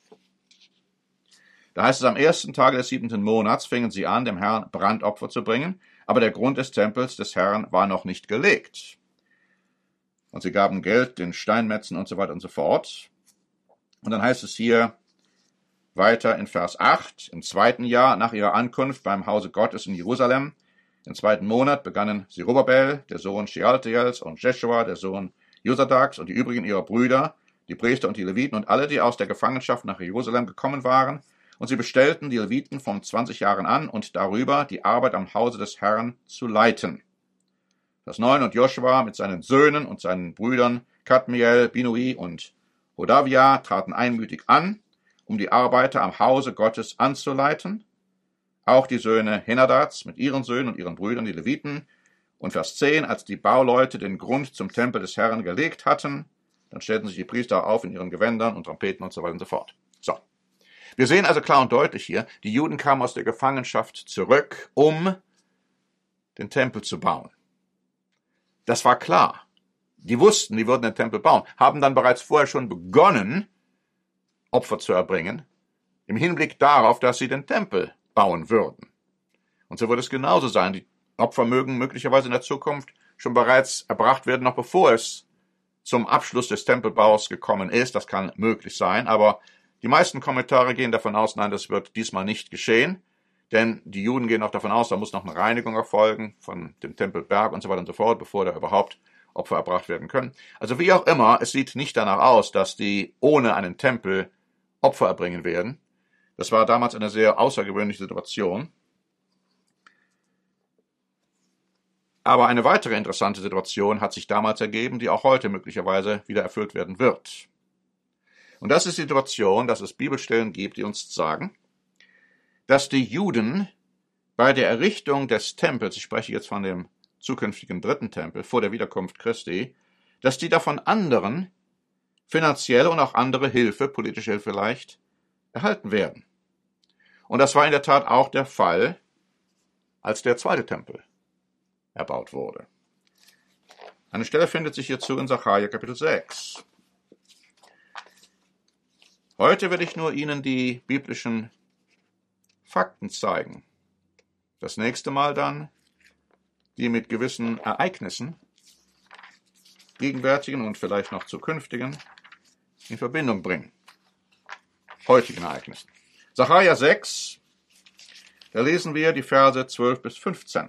Da heißt es: Am ersten Tage des 7. Monats fingen sie an, dem Herrn Brandopfer zu bringen, aber der Grund des Tempels des Herrn war noch nicht gelegt. Und sie gaben Geld den Steinmetzen und so weiter und so fort. Und dann heißt es hier weiter in Vers 8, im 2. Jahr nach ihrer Ankunft beim Hause Gottes in Jerusalem, im 2. Monat, begannen Zerubabel, der Sohn Shealtiels, und Jeschua, der Sohn Josadaks, und die übrigen ihrer Brüder, die Priester und die Leviten und alle, die aus der Gefangenschaft nach Jerusalem gekommen waren, und sie bestellten die Leviten von 20 Jahren an und darüber, die Arbeit am Hause des Herrn zu leiten. Vers 9: Und Joshua mit seinen Söhnen und seinen Brüdern Kadmiel, Binui und Hodavia traten einmütig an, um die Arbeiter am Hause Gottes anzuleiten, auch die Söhne Henadats mit ihren Söhnen und ihren Brüdern, die Leviten. Und Vers 10: Als die Bauleute den Grund zum Tempel des Herrn gelegt hatten, dann stellten sich die Priester auf in ihren Gewändern und Trompeten und so weiter und so fort. So. Wir sehen also klar und deutlich hier, die Juden kamen aus der Gefangenschaft zurück, um den Tempel zu bauen. Das war klar. Die wussten, die würden den Tempel bauen, haben dann bereits vorher schon begonnen, Opfer zu erbringen, im Hinblick darauf, dass sie den Tempel bauen würden. Und so wird es genauso sein. Die Opfer mögen möglicherweise in der Zukunft schon bereits erbracht werden, noch bevor es zum Abschluss des Tempelbaus gekommen ist. Das kann möglich sein, aber die meisten Kommentare gehen davon aus, nein, das wird diesmal nicht geschehen, denn die Juden gehen auch davon aus, da muss noch eine Reinigung erfolgen von dem Tempelberg und so weiter und so fort, bevor da überhaupt Opfer erbracht werden können. Also wie auch immer, es sieht nicht danach aus, dass die ohne einen Tempel Opfer erbringen werden. Das war damals eine sehr außergewöhnliche Situation. Aber eine weitere interessante Situation hat sich damals ergeben, die auch heute möglicherweise wieder erfüllt werden wird. Und das ist die Situation, dass es Bibelstellen gibt, die uns sagen, dass die Juden bei der Errichtung des Tempels, ich spreche jetzt von dem zukünftigen dritten Tempel vor der Wiederkunft Christi, dass die da von anderen finanzielle und auch andere Hilfe, politische Hilfe vielleicht, erhalten werden. Und das war in der Tat auch der Fall, als der zweite Tempel erbaut wurde. Eine Stelle findet sich hierzu in Sacharja Kapitel 6. Heute will ich nur Ihnen die biblischen Fakten zeigen. Das nächste Mal dann die mit gewissen Ereignissen, gegenwärtigen und vielleicht noch zukünftigen, in Verbindung bringen. Heutigen Ereignissen. Sacharja 6, da lesen wir die Verse 12 bis 15.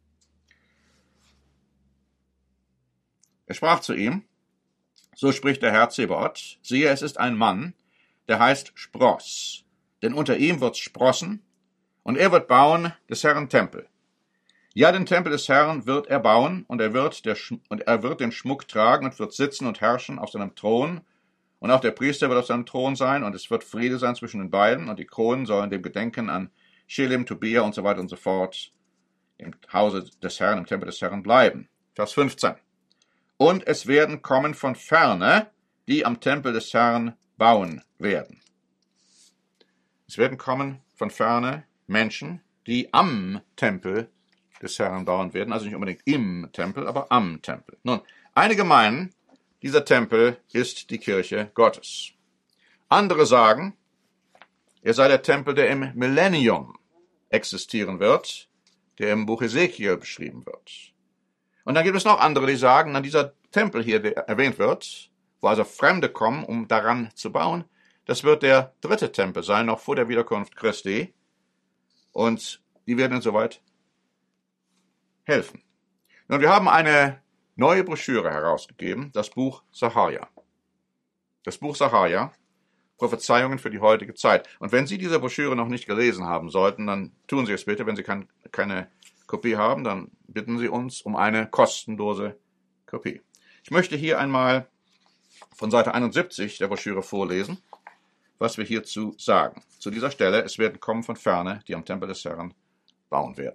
Er sprach zu ihm: So spricht der Herr Zebaoth, siehe, es ist ein Mann, der heißt Spross, denn unter ihm wird's sprossen, und er wird bauen des Herrn Tempel. Ja, den Tempel des Herrn wird er bauen, und er wird den Schmuck tragen und wird sitzen und herrschen auf seinem Thron, und auch der Priester wird auf seinem Thron sein, und es wird Friede sein zwischen den beiden, und die Kronen sollen dem Gedenken an Schelim, Tobia und so weiter und so fort im Hause des Herrn, im Tempel des Herrn bleiben. Vers 15. Und es werden kommen von ferne, die am Tempel des Herrn bauen werden. Es werden kommen von ferne Menschen, die am Tempel des Herrn bauen werden, also nicht unbedingt im Tempel, aber am Tempel. Nun, einige meinen, dieser Tempel ist die Kirche Gottes. Andere sagen, er sei der Tempel, der im Millennium existieren wird, der im Buch Ezekiel beschrieben wird. Und dann gibt es noch andere, die sagen, dieser Tempel hier, der erwähnt wird, wo also Fremde kommen, um daran zu bauen, das wird der dritte Tempel sein, noch vor der Wiederkunft Christi. Und die werden insoweit helfen. Nun, wir haben eine neue Broschüre herausgegeben, das Buch Sacharja. Das Buch Sacharja, Prophezeiungen für die heutige Zeit. Und wenn Sie diese Broschüre noch nicht gelesen haben sollten, dann tun Sie es bitte. Wenn Sie keine Kopie haben, dann bitten Sie uns um eine kostenlose Kopie. Ich möchte hier einmal von Seite 71 der Broschüre vorlesen, was wir hierzu sagen. Zu dieser Stelle, es werden kommen von ferne, die am Tempel des Herrn bauen werden.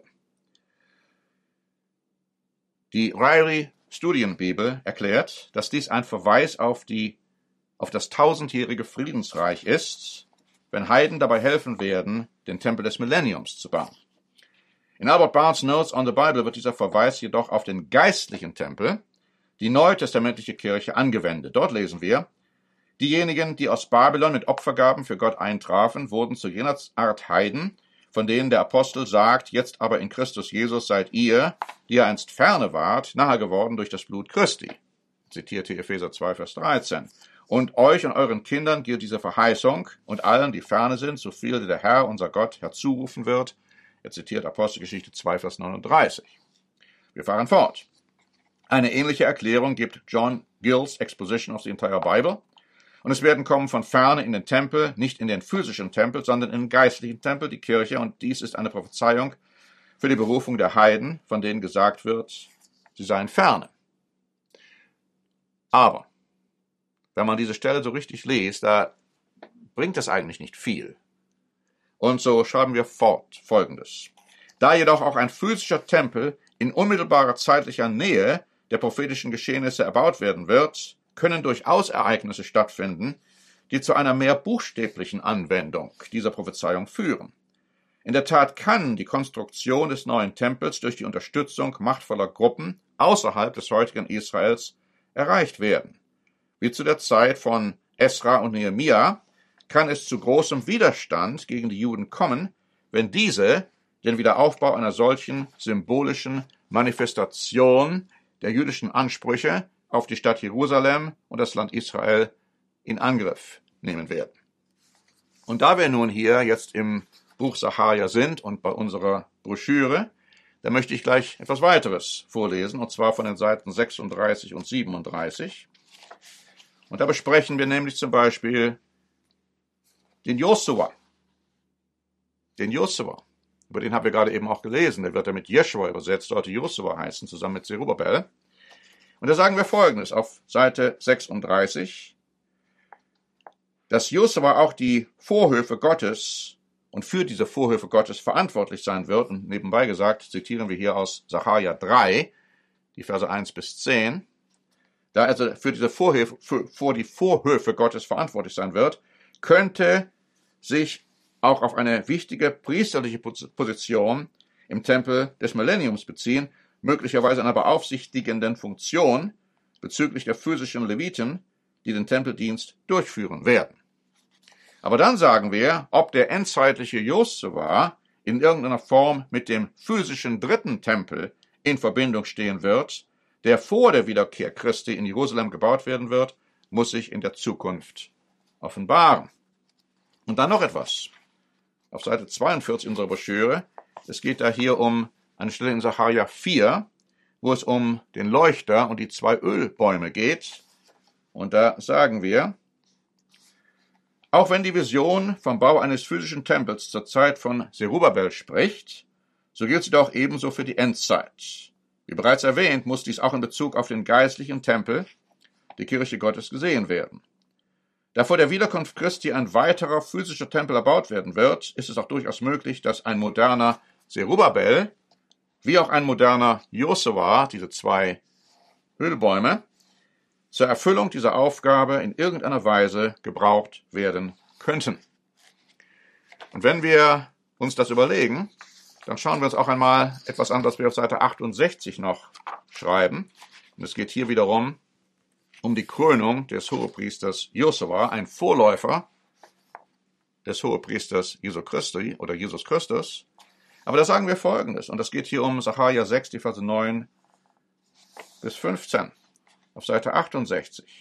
Die Ryrie Studienbibel erklärt, dass dies ein Verweis auf das tausendjährige Friedensreich ist, wenn Heiden dabei helfen werden, den Tempel des Millenniums zu bauen. In Albert Barnes' Notes on the Bible wird dieser Verweis jedoch auf den geistlichen Tempel, die neutestamentliche Kirche, angewendet. Dort lesen wir: Diejenigen, die aus Babylon mit Opfergaben für Gott eintrafen, wurden zu jener Art Heiden, von denen der Apostel sagt, jetzt aber in Christus Jesus seid ihr, die ihr einst ferne wart, nahe geworden durch das Blut Christi. Zitierte Epheser 2, Vers 13. Und euch und euren Kindern gilt diese Verheißung, und allen, die ferne sind, so viel der Herr, unser Gott, herzurufen wird. Er zitiert Apostelgeschichte 2, Vers 39. Wir fahren fort. Eine ähnliche Erklärung gibt John Gill's Exposition of the Entire Bible. Und es werden kommen von ferne in den Tempel, nicht in den physischen Tempel, sondern in den geistlichen Tempel, die Kirche. Und dies ist eine Prophezeiung für die Berufung der Heiden, von denen gesagt wird, sie seien ferne. Aber wenn man diese Stelle so richtig liest, da bringt das eigentlich nicht viel. Und so schreiben wir fort Folgendes. Da jedoch auch ein physischer Tempel in unmittelbarer zeitlicher Nähe der prophetischen Geschehnisse erbaut werden wird, können durchaus Ereignisse stattfinden, die zu einer mehr buchstäblichen Anwendung dieser Prophezeiung führen. In der Tat kann die Konstruktion des neuen Tempels durch die Unterstützung machtvoller Gruppen außerhalb des heutigen Israels erreicht werden. Wie zu der Zeit von Esra und Nehemia kann es zu großem Widerstand gegen die Juden kommen, wenn diese den Wiederaufbau einer solchen symbolischen Manifestation der jüdischen Ansprüche auf die Stadt Jerusalem und das Land Israel in Angriff nehmen werden. Und da wir nun hier jetzt im Buch Sacharja sind und bei unserer Broschüre, da möchte ich gleich etwas weiteres vorlesen, und zwar von den Seiten 36 und 37. Und da besprechen wir nämlich zum Beispiel den Josua. Den Josua, über den haben wir gerade eben auch gelesen, der wird ja mit Jeschua übersetzt, sollte Josua heißen, zusammen mit Zerubbabel. Und da sagen wir Folgendes auf Seite 36, dass Josua auch die Vorhöfe Gottes und für diese Vorhöfe Gottes verantwortlich sein wird. Und nebenbei gesagt, zitieren wir hier aus Sacharja 3, die Verse 1 bis 10. Da er also für diese vor die Vorhöfe Gottes verantwortlich sein wird, könnte sich auch auf eine wichtige priesterliche Position im Tempel des Millenniums beziehen, möglicherweise einer beaufsichtigenden Funktion bezüglich der physischen Leviten, die den Tempeldienst durchführen werden. Aber dann sagen wir, ob der endzeitliche Josua in irgendeiner Form mit dem physischen dritten Tempel in Verbindung stehen wird, der vor der Wiederkehr Christi in Jerusalem gebaut werden wird, muss sich in der Zukunft offenbaren. Und dann noch etwas. Auf Seite 42 unserer Broschüre, es geht da hier um eine Stelle in Sacharja 4, wo es um den Leuchter und die 2 Ölbäume geht. Und da sagen wir, auch wenn die Vision vom Bau eines physischen Tempels zur Zeit von Zerubbabel spricht, so gilt sie doch ebenso für die Endzeit. Wie bereits erwähnt, muss dies auch in Bezug auf den geistlichen Tempel, die Kirche Gottes, gesehen werden. Da vor der Wiederkunft Christi ein weiterer physischer Tempel erbaut werden wird, ist es auch durchaus möglich, dass ein moderner Zerubbabel, wie auch ein moderner Josua, diese zwei Ölbäume, zur Erfüllung dieser Aufgabe in irgendeiner Weise gebraucht werden könnten. Und wenn wir uns das überlegen, dann schauen wir uns auch einmal etwas an, was wir auf Seite 68 noch schreiben. Und es geht hier wiederum um die Krönung des Hohepriesters Josua, ein Vorläufer des Hohepriesters Jesu Christi oder Jesus Christus. Aber da sagen wir Folgendes, und das geht hier um Sacharja 6, die Verse 9 bis 15, auf Seite 68.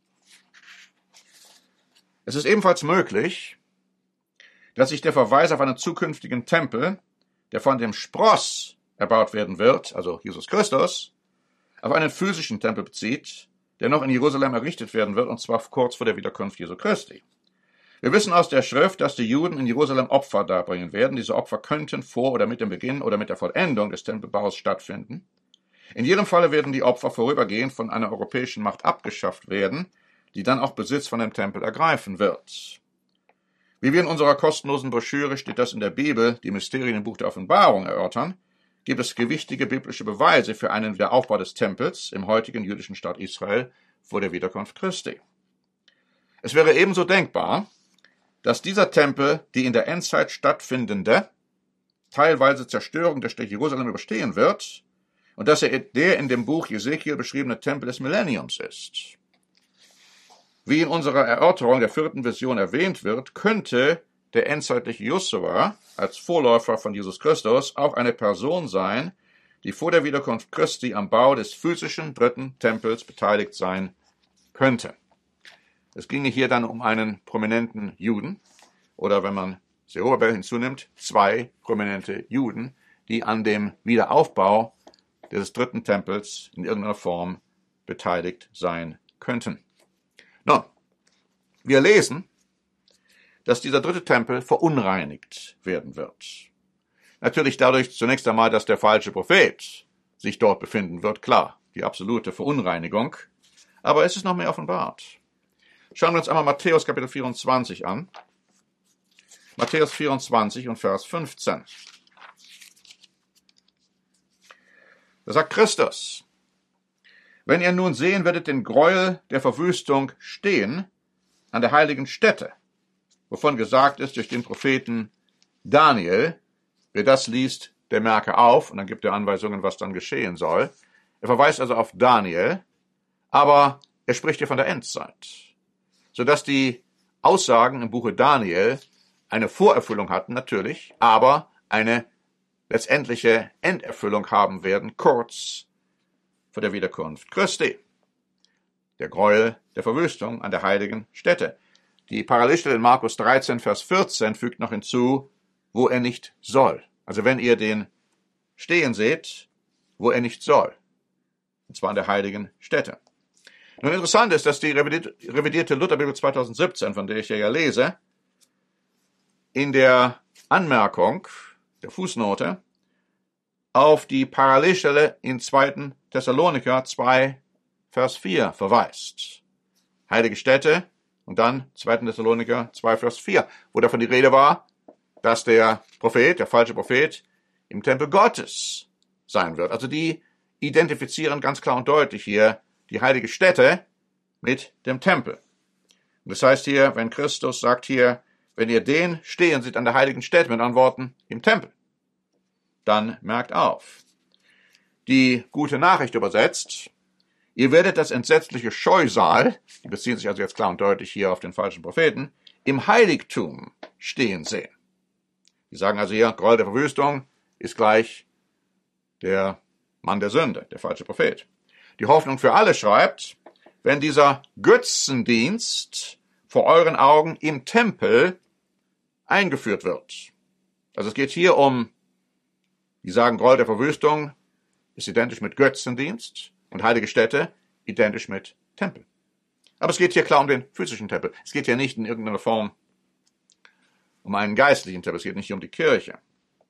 Es ist ebenfalls möglich, dass sich der Verweis auf einen zukünftigen Tempel, der von dem Spross erbaut werden wird, also Jesus Christus, auf einen physischen Tempel bezieht, der noch in Jerusalem errichtet werden wird, und zwar kurz vor der Wiederkunft Jesu Christi. Wir wissen aus der Schrift, dass die Juden in Jerusalem Opfer darbringen werden. Diese Opfer könnten vor oder mit dem Beginn oder mit der Vollendung des Tempelbaus stattfinden. In jedem Falle werden die Opfer vorübergehend von einer europäischen Macht abgeschafft werden, die dann auch Besitz von dem Tempel ergreifen wird. Wie wir in unserer kostenlosen Broschüre Steht das in der Bibel, die Mysterien im Buch der Offenbarung erörtern, gibt es gewichtige biblische Beweise für einen Wiederaufbau des Tempels im heutigen jüdischen Staat Israel vor der Wiederkunft Christi. Es wäre ebenso denkbar, dass dieser Tempel die in der Endzeit stattfindende, teilweise Zerstörung der Stadt Jerusalem überstehen wird und dass er der in dem Buch Jesekiel beschriebene Tempel des Millenniums ist. Wie in unserer Erörterung der 4. Vision erwähnt wird, könnte der endzeitliche Josua als Vorläufer von Jesus Christus auch eine Person sein, die vor der Wiederkunft Christi am Bau des physischen 3. Tempels beteiligt sein könnte. Es ginge hier dann um einen prominenten Juden, oder wenn man Zerubbabel hinzunimmt, 2 prominente Juden, die an dem Wiederaufbau des 3. Tempels in irgendeiner Form beteiligt sein könnten. Nun, wir lesen, dass dieser 3. Tempel verunreinigt werden wird. Natürlich dadurch zunächst einmal, dass der falsche Prophet sich dort befinden wird, klar, die absolute Verunreinigung, aber es ist noch mehr offenbart. Schauen wir uns einmal Matthäus Kapitel 24 an. Matthäus 24 und Vers 15. Da sagt Christus: Wenn ihr nun sehen werdet den Gräuel der Verwüstung stehen an der heiligen Stätte, wovon gesagt ist durch den Propheten Daniel, wer das liest, der merke auf, und dann gibt er Anweisungen, was dann geschehen soll. Er verweist also auf Daniel, aber er spricht hier von der Endzeit, sodass die Aussagen im Buche Daniel eine Vorerfüllung hatten, natürlich, aber eine letztendliche Enderfüllung haben werden, kurz vor der Wiederkunft Christi. Der Gräuel der Verwüstung an der heiligen Stätte. Die Parallelstelle in Markus 13, Vers 14 fügt noch hinzu, wo er nicht soll. Also wenn ihr den stehen seht, wo er nicht soll. Und zwar an der heiligen Stätte. Nun interessant ist, dass die revidierte Lutherbibel 2017, von der ich ja lese, in der Anmerkung, der Fußnote, auf die Parallelstelle in 2. Thessaloniker 2, Vers 4 verweist. Heilige Stätte und dann 2. Thessaloniker 2, Vers 4, wo davon die Rede war, dass der Prophet, der falsche Prophet, im Tempel Gottes sein wird. Also die identifizieren ganz klar und deutlich hier die heilige Stätte mit dem Tempel. Und das heißt hier, wenn Christus sagt hier, wenn ihr den stehen seht an der heiligen Stätte, mit anderen Worten, im Tempel, dann merkt auf. Die gute Nachricht übersetzt: Ihr werdet das entsetzliche Scheusal, die beziehen sich also jetzt klar und deutlich hier auf den falschen Propheten, im Heiligtum stehen sehen. Die sagen also hier, Gräuel der Verwüstung ist gleich der Mann der Sünde, der falsche Prophet. Die Hoffnung für alle schreibt, wenn dieser Götzendienst vor euren Augen im Tempel eingeführt wird. Also es geht hier um, die sagen, Gräuel der Verwüstung ist identisch mit Götzendienst und heilige Stätte identisch mit Tempel. Aber es geht hier klar um den physischen Tempel. Es geht hier nicht in irgendeiner Form um einen geistlichen Tempel. Es geht nicht hier um die Kirche.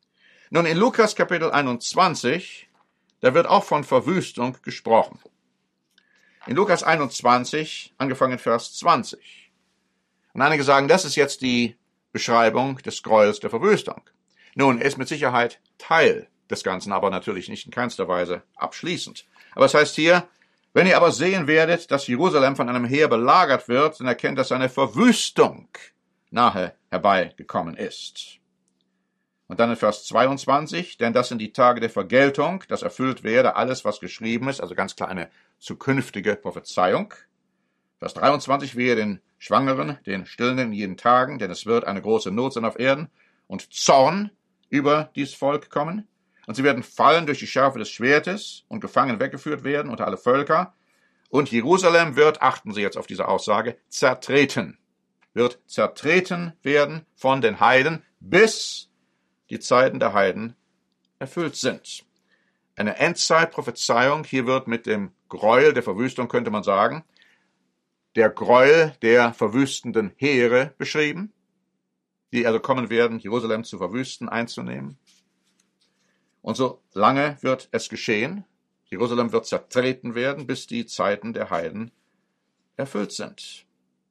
Nun, in Lukas Kapitel 21, da wird auch von Verwüstung gesprochen. In Lukas 21, angefangen in Vers 20. Und einige sagen, das ist jetzt die Beschreibung des Gräuels der Verwüstung. Nun, er ist mit Sicherheit Teil des Ganzen, aber natürlich nicht in keinster Weise abschließend. Aber es heißt hier, wenn ihr aber sehen werdet, dass Jerusalem von einem Heer belagert wird, dann erkennt, dass eine Verwüstung nahe herbeigekommen ist. Und dann in Vers 22, denn das sind die Tage der Vergeltung, dass erfüllt werde alles, was geschrieben ist, also ganz klar eine zukünftige Prophezeiung. Vers 23, wehe den Schwangeren, den Stillenden in jeden Tagen, denn es wird eine große Not sein auf Erden und Zorn über dies Volk kommen. Und sie werden fallen durch die Schärfe des Schwertes und gefangen weggeführt werden unter alle Völker. Und Jerusalem wird, achten Sie jetzt auf diese Aussage, zertreten. Wird zertreten werden von den Heiden, bis die Zeiten der Heiden erfüllt sind. Eine Endzeitprophezeiung, hier wird mit dem Gräuel der Verwüstung, könnte man sagen, der Gräuel der verwüstenden Heere beschrieben, die also kommen werden, Jerusalem zu verwüsten, einzunehmen. Und so lange wird es geschehen. Jerusalem wird zertreten werden, bis die Zeiten der Heiden erfüllt sind.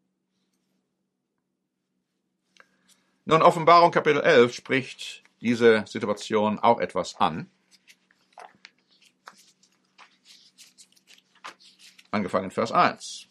Nun, Offenbarung Kapitel 11 spricht diese Situation auch etwas an. Angefangen in Vers 1.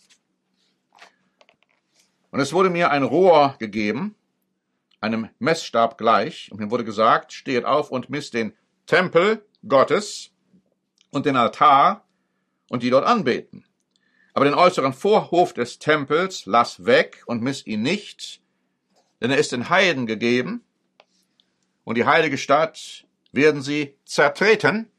Und es wurde mir ein Rohr gegeben, einem Messstab gleich, und mir wurde gesagt, stehet auf und misst den Tempel Gottes und den Altar und die dort anbeten. Aber den äußeren Vorhof des Tempels lass weg und miss ihn nicht, denn er ist den Heiden gegeben, und die heilige Stadt werden sie zertreten,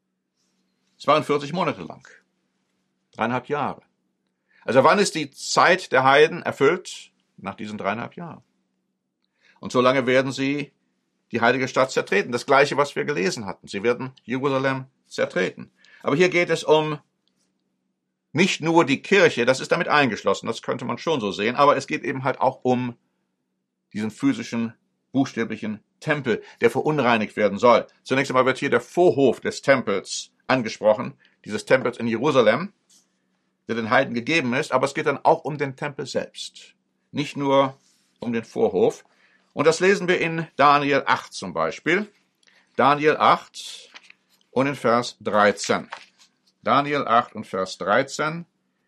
42 Monate lang, 3,5 Jahre. Also wann ist die Zeit der Heiden erfüllt? Nach diesen 3,5 Jahren. Und so lange werden sie die heilige Stadt zertreten. Das Gleiche, was wir gelesen hatten. Sie werden Jerusalem zertreten. Aber hier geht es um nicht nur die Kirche, das ist damit eingeschlossen, das könnte man schon so sehen, aber es geht eben halt auch um diesen physischen, buchstäblichen Tempel, der verunreinigt werden soll. Zunächst einmal wird hier der Vorhof des Tempels angesprochen, dieses Tempels in Jerusalem, der den Heiden gegeben ist, aber es geht dann auch um den Tempel selbst. Nicht nur um den Vorhof. Und das lesen wir in Daniel 8 zum Beispiel. Daniel 8 und in Vers 13. Daniel 8 und Vers 13.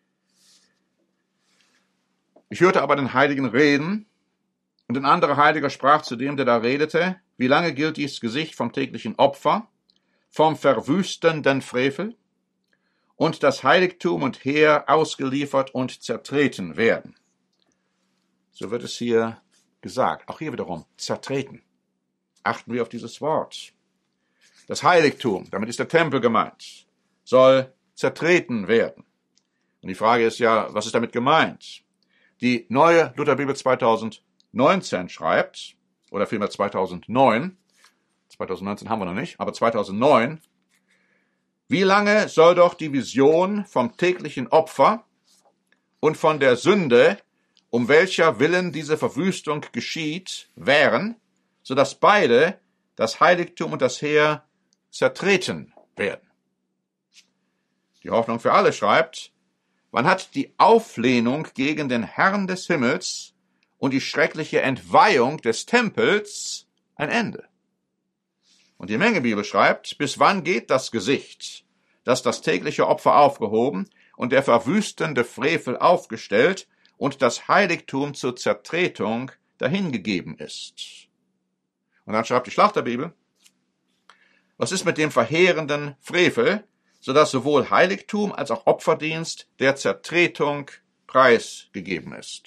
Ich hörte aber den Heiligen reden, und ein anderer Heiliger sprach zu dem, der da redete, wie lange gilt dies Gesicht vom täglichen Opfer, vom verwüstenden Frevel, und das Heiligtum und Heer ausgeliefert und zertreten werden. So wird es hier gesagt. Auch hier wiederum zertreten. Achten wir auf dieses Wort. Das Heiligtum, damit ist der Tempel gemeint, soll zertreten werden. Und die Frage ist ja, was ist damit gemeint? Die neue Lutherbibel 2019 schreibt, oder vielmehr 2009, 2019 haben wir noch nicht, aber 2009, wie lange soll doch die Vision vom täglichen Opfer und von der Sünde, um welcher Willen diese Verwüstung geschieht, währen, so dass beide, das Heiligtum und das Heer, zertreten werden? Die Hoffnung für alle schreibt, wann hat die Auflehnung gegen den Herrn des Himmels und die schreckliche Entweihung des Tempels ein Ende? Und die Mengebibel schreibt, bis wann geht das Gesicht, dass das tägliche Opfer aufgehoben und der verwüstende Frevel aufgestellt und das Heiligtum zur Zertretung dahingegeben ist? Und dann schreibt die Schlachterbibel, was ist mit dem verheerenden Frevel, so dass sowohl Heiligtum als auch Opferdienst der Zertretung preisgegeben ist?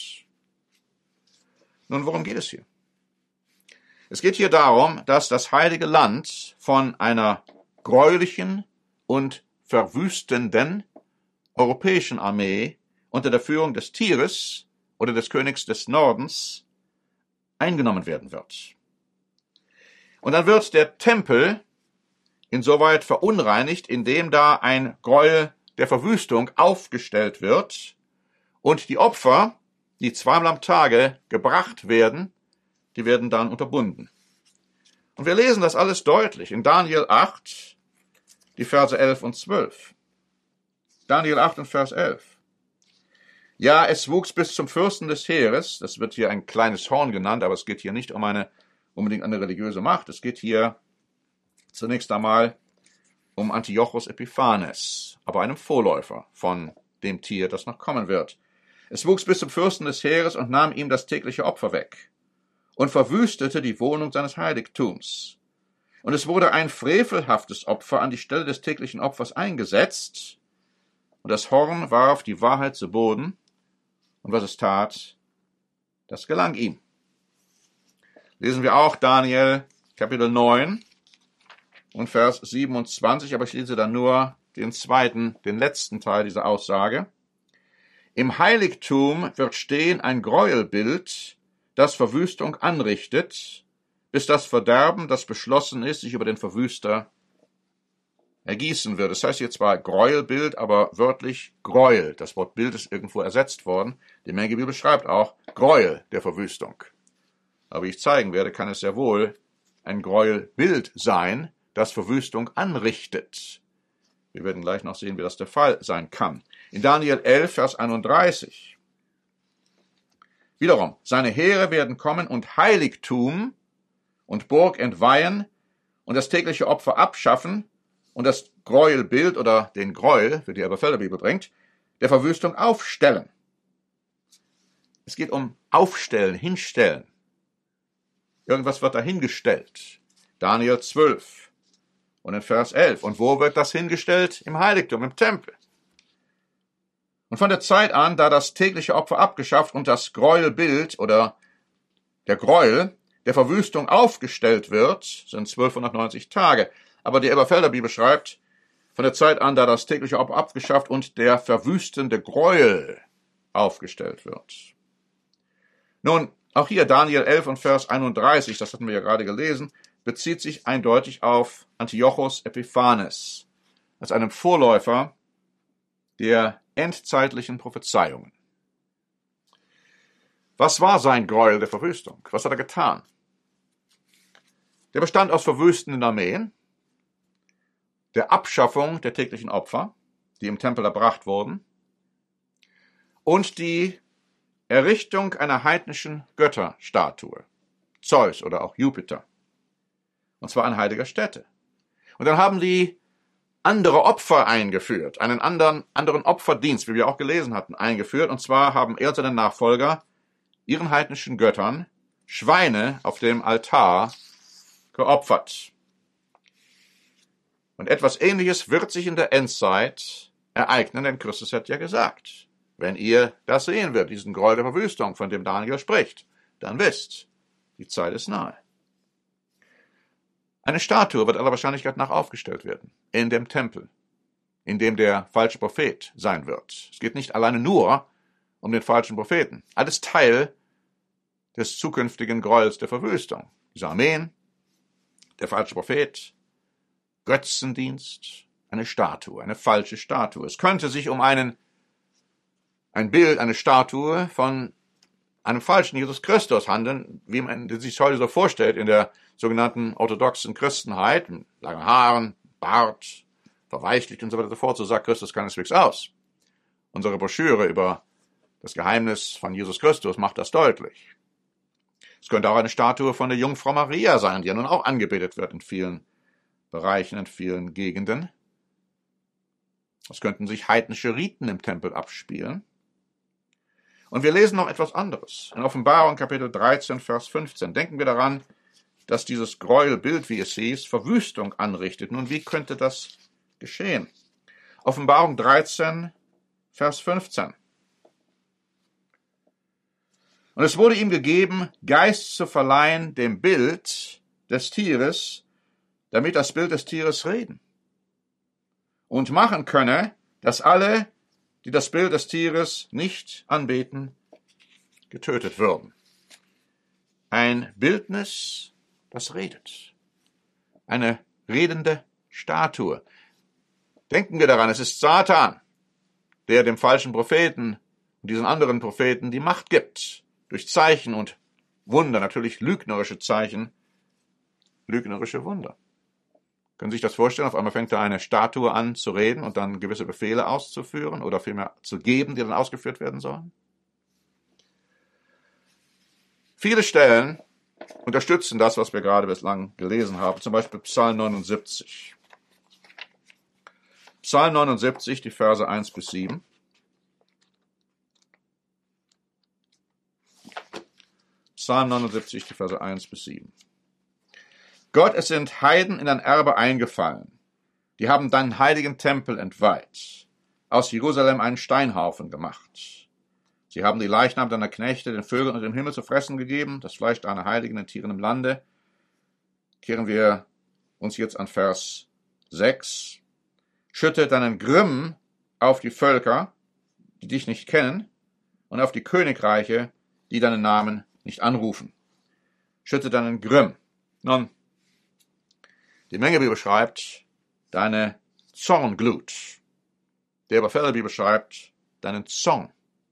Nun, worum geht es hier? Es geht hier darum, dass das heilige Land von einer gräulichen und verwüstenden europäischen Armee unter der Führung des Tieres oder des Königs des Nordens eingenommen werden wird. Und dann wird der Tempel insoweit verunreinigt, indem da ein Gräuel der Verwüstung aufgestellt wird und die Opfer, die zweimal am Tage gebracht werden, die werden dann unterbunden. Und wir lesen das alles deutlich in Daniel 8, die Verse 11 und 12. Daniel 8 und Vers 11. Ja, es wuchs bis zum Fürsten des Heeres, das wird hier ein kleines Horn genannt, aber es geht hier nicht um unbedingt eine religiöse Macht, es geht hier zunächst einmal um Antiochos Epiphanes, aber einem Vorläufer von dem Tier, das noch kommen wird. Es wuchs bis zum Fürsten des Heeres und nahm ihm das tägliche Opfer weg und verwüstete die Wohnung seines Heiligtums. Und es wurde ein frevelhaftes Opfer an die Stelle des täglichen Opfers eingesetzt, und das Horn warf die Wahrheit zu Boden, und was es tat, das gelang ihm. Lesen wir auch Daniel Kapitel 9 und Vers 27, aber ich lese dann nur den letzten Teil dieser Aussage. Im Heiligtum wird stehen ein Gräuelbild, das Verwüstung anrichtet, bis das Verderben, das beschlossen ist, sich über den Verwüster ergießen wird. Das heißt hier zwar Gräuelbild, aber wörtlich Gräuel. Das Wort Bild ist irgendwo ersetzt worden. Die Mengebibel schreibt auch Gräuel der Verwüstung. Aber wie ich zeigen werde, kann es sehr wohl ein Gräuelbild sein, das Verwüstung anrichtet. Wir werden gleich noch sehen, wie das der Fall sein kann. In Daniel 11, Vers 31. Wiederum, seine Heere werden kommen und Heiligtum und Burg entweihen und das tägliche Opfer abschaffen und das Gräuelbild oder den Gräuel, wie die Elberfelder Bibel bringt, der Verwüstung aufstellen. Es geht um aufstellen, hinstellen. Irgendwas wird dahingestellt. Daniel 12 und in Vers 11. Und wo wird das hingestellt? Im Heiligtum, im Tempel. Und von der Zeit an, da das tägliche Opfer abgeschafft und das Gräuelbild oder der Gräuel der Verwüstung aufgestellt wird, sind 1290 Tage. Aber die Elberfelder Bibel schreibt, von der Zeit an, da das tägliche Opfer abgeschafft und der verwüstende Gräuel aufgestellt wird. Nun, auch hier Daniel 11 und Vers 31, das hatten wir ja gerade gelesen, bezieht sich eindeutig auf Antiochos Epiphanes, als einem Vorläufer der endzeitlichen Prophezeiungen. Was war sein Gräuel der Verwüstung? Was hat er getan? Der bestand aus verwüstenden Armeen, der Abschaffung der täglichen Opfer, die im Tempel erbracht wurden, und die Errichtung einer heidnischen Götterstatue, Zeus oder auch Jupiter, und zwar an heiliger Stätte. Und dann haben die andere Opfer eingeführt, einen anderen Opferdienst, wie wir auch gelesen hatten, eingeführt, und zwar haben er und seine Nachfolger ihren heidnischen Göttern Schweine auf dem Altar geopfert. Und etwas Ähnliches wird sich in der Endzeit ereignen, denn Christus hat ja gesagt, wenn ihr das sehen wird, diesen Gräuel der Verwüstung, von dem Daniel spricht, dann wisst, die Zeit ist nahe. Eine Statue wird aller Wahrscheinlichkeit nach aufgestellt werden, in dem Tempel, in dem der falsche Prophet sein wird. Es geht nicht alleine nur um den falschen Propheten. Alles Teil des zukünftigen Gräuels der Verwüstung. Diese Armeen, der falsche Prophet, Götzendienst, eine Statue, eine falsche Statue. Es könnte sich um ein Bild, eine Statue von einem falschen Jesus Christus handeln, wie man sich heute so vorstellt in der sogenannten orthodoxen Christenheit, mit langen Haaren, Bart, verweichlicht und so weiter und so fort. So sagt Christus keineswegs aus. Unsere Broschüre über das Geheimnis von Jesus Christus macht das deutlich. Es könnte auch eine Statue von der Jungfrau Maria sein, die ja nun auch angebetet wird in vielen Bereichen, in vielen Gegenden. Es könnten sich heidnische Riten im Tempel abspielen. Und wir lesen noch etwas anderes. In Offenbarung Kapitel 13, Vers 15. Denken wir daran, dass dieses Gräuelbild, wie es hieß, Verwüstung anrichtet. Nun, wie könnte das geschehen? Offenbarung 13, Vers 15. Und es wurde ihm gegeben, Geist zu verleihen dem Bild des Tieres, damit das Bild des Tieres reden und machen könne, dass alle, die das Bild des Tieres nicht anbeten, getötet würden. Ein Bildnis, das redet. Eine redende Statue. Denken wir daran, es ist Satan, der dem falschen Propheten und diesen anderen Propheten die Macht gibt, durch Zeichen und Wunder, natürlich lügnerische Zeichen, lügnerische Wunder. Können Sie sich das vorstellen? Auf einmal fängt da eine Statue an zu reden und dann gewisse Befehle auszuführen oder vielmehr zu geben, die dann ausgeführt werden sollen? Viele Stellen unterstützen das, was wir gerade bislang gelesen haben, zum Beispiel Psalm 79. Psalm 79, die Verse 1 bis 7. Psalm 79, die Verse 1 bis 7. Gott, es sind Heiden in dein Erbe eingefallen. Die haben deinen heiligen Tempel entweiht, aus Jerusalem einen Steinhaufen gemacht. Sie haben die Leichnam deiner Knechte den Vögeln und dem Himmel zu fressen gegeben, das Fleisch deiner Heiligen den Tieren im Lande. Kehren wir uns jetzt an Vers 6. Schütte deinen Grimm auf die Völker, die dich nicht kennen, und auf die Königreiche, die deinen Namen nicht anrufen. Schütte deinen Grimm. Nun, die Mengebibel schreibt, deine Zornglut. Der Elberfelder schreibt, deinen Zorn.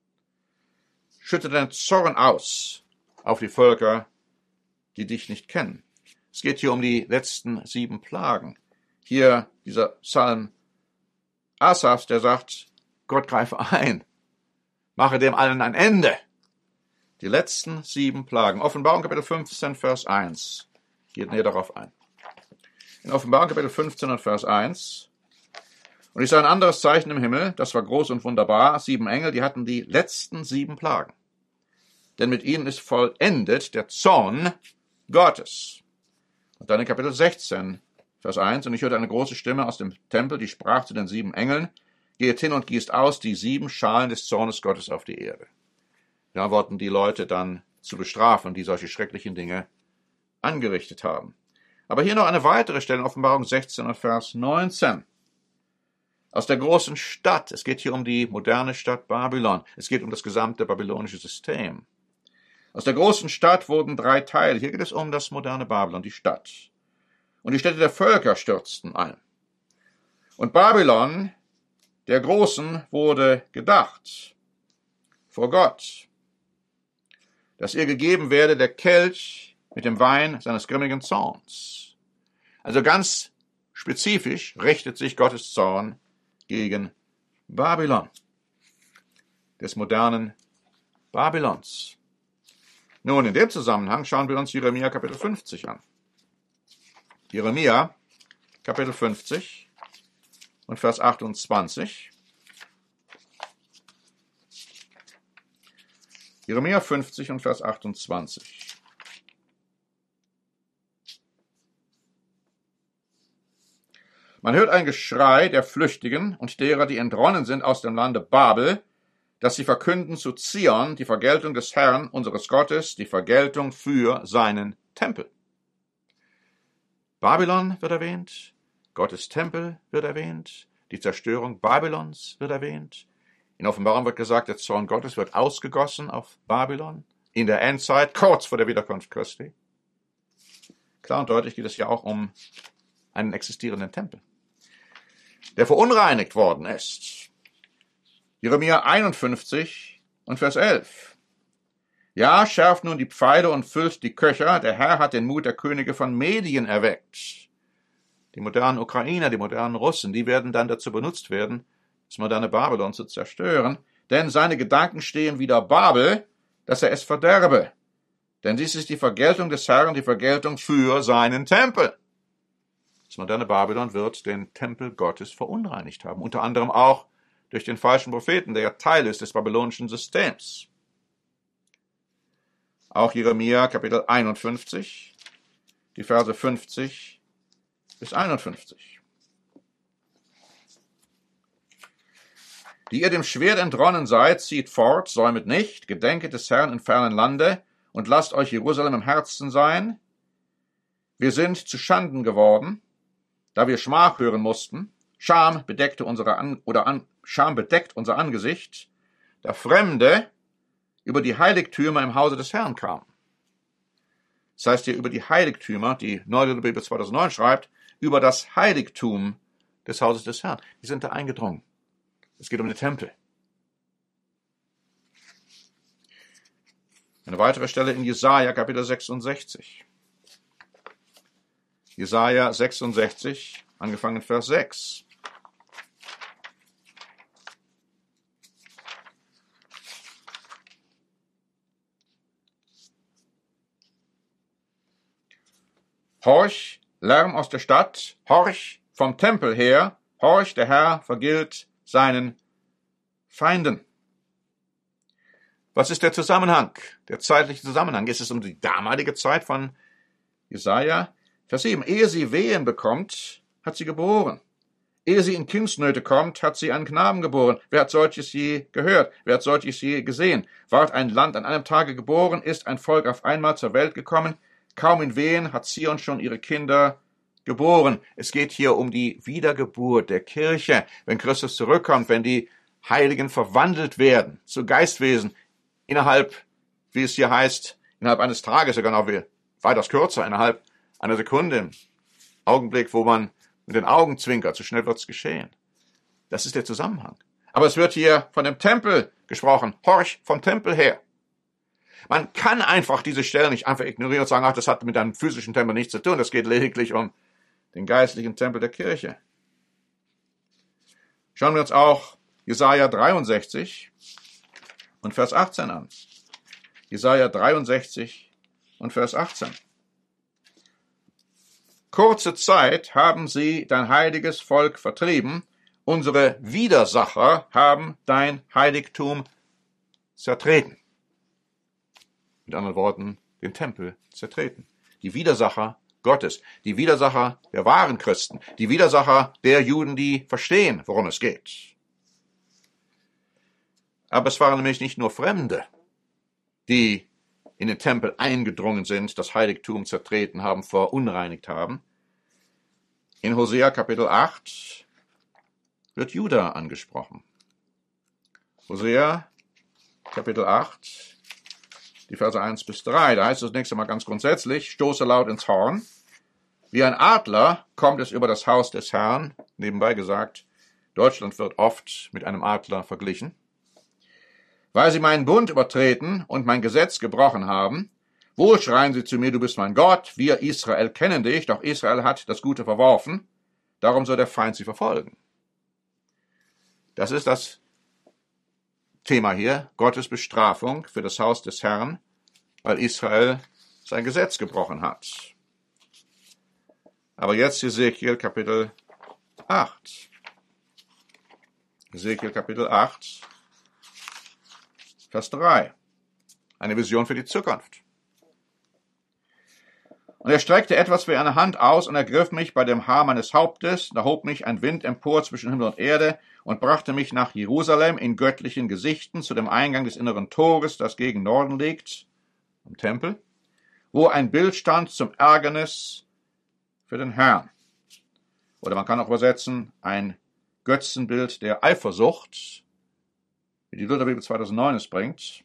Schütte deinen Zorn aus auf die Völker, die dich nicht kennen. Es geht hier um die letzten 7 Plagen. Hier dieser Psalm Asafs, der sagt, Gott greife ein, mache dem allen ein Ende. Die letzten 7 Plagen. Offenbarung Kapitel 15, Vers 1 geht näher darauf ein. In Offenbarung Kapitel 15 und Vers 1. Und ich sah ein anderes Zeichen im Himmel, das war groß und wunderbar, 7 Engel, die hatten die letzten 7 Plagen. Denn mit ihnen ist vollendet der Zorn Gottes. Und dann in Kapitel 16, Vers 1, und ich hörte eine große Stimme aus dem Tempel, die sprach zu den 7 Engeln, geht hin und gießt aus die 7 Schalen des Zornes Gottes auf die Erde. Da wurden die Leute dann zu bestrafen, die solche schrecklichen Dinge angerichtet haben. Aber hier noch eine weitere Stelle in Offenbarung 16 und Vers 19. Aus der großen Stadt, es geht hier um die moderne Stadt Babylon, es geht um das gesamte babylonische System. Aus der großen Stadt wurden 3 Teile, hier geht es um das moderne Babylon, die Stadt. Und die Städte der Völker stürzten ein. Und Babylon, der Großen, wurde gedacht vor Gott, dass ihr gegeben werde der Kelch mit dem Wein seines grimmigen Zorns. Also ganz spezifisch richtet sich Gottes Zorn gegen Babylon, des modernen Babylons. Nun, in dem Zusammenhang schauen wir uns Jeremia Kapitel 50 an. Jeremia Kapitel 50 und Vers 28. Jeremia 50 und Vers 28. Man hört ein Geschrei der Flüchtigen und derer, die entronnen sind aus dem Lande Babel, dass sie verkünden zu Zion die Vergeltung des Herrn, unseres Gottes, die Vergeltung für seinen Tempel. Babylon wird erwähnt, Gottes Tempel wird erwähnt, die Zerstörung Babylons wird erwähnt. In Offenbarung wird gesagt, der Zorn Gottes wird ausgegossen auf Babylon in der Endzeit, kurz vor der Wiederkunft Christi. Klar und deutlich geht es ja auch um einen existierenden Tempel, der verunreinigt worden ist. Jeremia 51 und Vers 11. Ja, schärft nun die Pfeile und füllt die Köcher, der Herr hat den Mut der Könige von Medien erweckt. Die modernen Ukrainer, die modernen Russen, die werden dann dazu benutzt werden, das moderne Babylon zu zerstören, denn seine Gedanken stehen wider Babel, dass er es verderbe. Denn dies ist die Vergeltung des Herrn, die Vergeltung für seinen Tempel. Das moderne Babylon wird den Tempel Gottes verunreinigt haben, unter anderem auch durch den falschen Propheten, der ja Teil ist des babylonischen Systems. Auch Jeremia Kapitel 51, die Verse 50 bis 51. Die ihr dem Schwert entronnen seid, zieht fort, säumet nicht, gedenket des Herrn in fernen Lande und lasst euch Jerusalem im Herzen sein. Wir sind zu Schanden geworden, da wir Schmach hören mussten. Scham bedeckt unser Angesicht, da Fremde über die Heiligtümer im Hause des Herrn kamen. Das heißt hier über die Heiligtümer, die Neue Bibel 2009 schreibt, über das Heiligtum des Hauses des Herrn. Die sind da eingedrungen. Es geht um den Tempel. Eine weitere Stelle in Jesaja, Kapitel 66. Jesaja 66, angefangen Vers 6. Horch, Lärm aus der Stadt, horch vom Tempel her, horch, der Herr vergilt seinen Feinden. Was ist der Zusammenhang, der zeitliche Zusammenhang? Ist es um die damalige Zeit von Jesaja? Vers 7. Ehe sie Wehen bekommt, hat sie geboren. Ehe sie in Kindsnöte kommt, hat sie einen Knaben geboren. Wer hat solches je gehört? Wer hat solches je gesehen? Ward ein Land an einem Tage geboren, ist ein Volk auf einmal zur Welt gekommen. Kaum in Wehen hat Zion schon ihre Kinder geboren. Es geht hier um die Wiedergeburt der Kirche, wenn Christus zurückkommt, wenn die Heiligen verwandelt werden zu Geistwesen innerhalb, wie es hier heißt, innerhalb eines Tages, sogar noch weitaus kürzer, innerhalb einer Sekunde, im Augenblick, wo man mit den Augen zwinkert, so schnell wird es geschehen. Das ist der Zusammenhang. Aber es wird hier von dem Tempel gesprochen. Horch vom Tempel her. Man kann einfach diese Stelle nicht einfach ignorieren und sagen, ach, das hat mit einem physischen Tempel nichts zu tun. Das geht lediglich um den geistlichen Tempel der Kirche. Schauen wir uns auch Jesaja 63 und Vers 18 an. Jesaja 63 und Vers 18. Kurze Zeit haben sie dein heiliges Volk vertrieben. Unsere Widersacher haben dein Heiligtum zertreten. Mit anderen Worten, den Tempel zertreten. Die Widersacher Gottes, die Widersacher der wahren Christen, die Widersacher der Juden, die verstehen, worum es geht. Aber es waren nämlich nicht nur Fremde, die in den Tempel eingedrungen sind, das Heiligtum zertreten haben, verunreinigt haben. In Hosea Kapitel 8 wird Juda angesprochen. Hosea Kapitel 8, die Verse 1 bis 3, da heißt es zunächst einmal ganz grundsätzlich, stoße laut ins Horn. Wie ein Adler kommt es über das Haus des Herrn. Nebenbei gesagt, Deutschland wird oft mit einem Adler verglichen. Weil sie meinen Bund übertreten und mein Gesetz gebrochen haben, wohl schreien sie zu mir, du bist mein Gott, wir Israel kennen dich, doch Israel hat das Gute verworfen, darum soll der Feind sie verfolgen. Das ist das Thema hier, Gottes Bestrafung für das Haus des Herrn, weil Israel sein Gesetz gebrochen hat. Aber jetzt Ezekiel Kapitel 8. Ezekiel Kapitel 8, Vers 3. Eine Vision für die Zukunft. Und er streckte etwas wie eine Hand aus und ergriff mich bei dem Haar meines Hauptes, da hob mich ein Wind empor zwischen Himmel und Erde und brachte mich nach Jerusalem in göttlichen Gesichten zu dem Eingang des inneren Tores, das gegen Norden liegt, im Tempel, wo ein Bild stand zum Ärgernis für den Herrn. Oder man kann auch übersetzen, ein Götzenbild der Eifersucht, wie die Lutherbibel 2009 es bringt.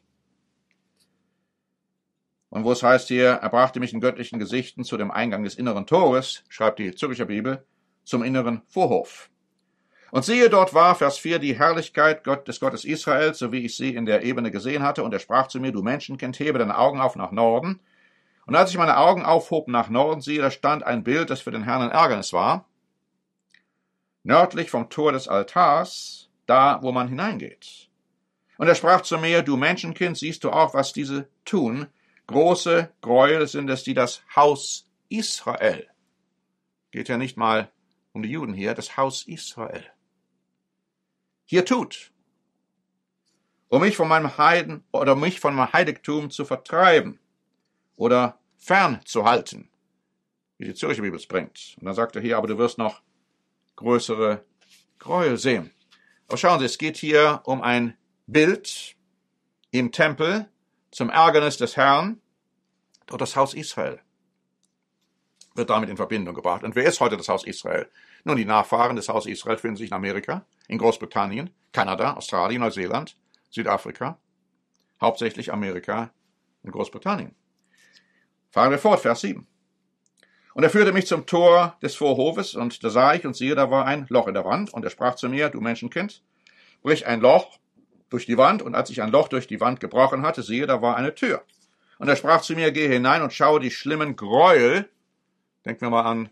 Und wo es heißt hier, er brachte mich in göttlichen Gesichten zu dem Eingang des inneren Tores, schreibt die Zürcher Bibel, zum inneren Vorhof. Und siehe, dort war, Vers 4, die Herrlichkeit des Gottes Israels, so wie ich sie in der Ebene gesehen hatte, und er sprach zu mir, du Menschenkind, hebe deine Augen auf nach Norden. Und als ich meine Augen aufhob nach Norden, siehe, da stand ein Bild, das für den Herrn ein Ärgernis war, nördlich vom Tor des Altars, da, wo man hineingeht. Und er sprach zu mir, du Menschenkind, siehst du auch, was diese tun? Große Gräuel sind es, die das Haus Israel, geht ja nicht mal um die Juden hier, das Haus Israel, hier tut, um mich von meinem Heiligtum zu vertreiben oder fernzuhalten, wie die Zürcher Bibel es bringt. Und dann sagt er hier, aber du wirst noch größere Gräuel sehen. Aber schauen Sie, es geht hier um ein Bild im Tempel zum Ärgernis des Herrn. Dort das Haus Israel wird damit in Verbindung gebracht. Und wer ist heute das Haus Israel? Nun, die Nachfahren des Haus Israel finden sich in Amerika, in Großbritannien, Kanada, Australien, Neuseeland, Südafrika, hauptsächlich Amerika und Großbritannien. Fahren wir fort, Vers 7. Und er führte mich zum Tor des Vorhofes, und da sah ich, und siehe, da war ein Loch in der Wand, und er sprach zu mir, du Menschenkind, brich ein Loch durch die Wand, und als ich ein Loch durch die Wand gebrochen hatte, siehe, da war eine Tür. Und er sprach zu mir, gehe hinein und schaue die schlimmen Gräuel Denken wir mal an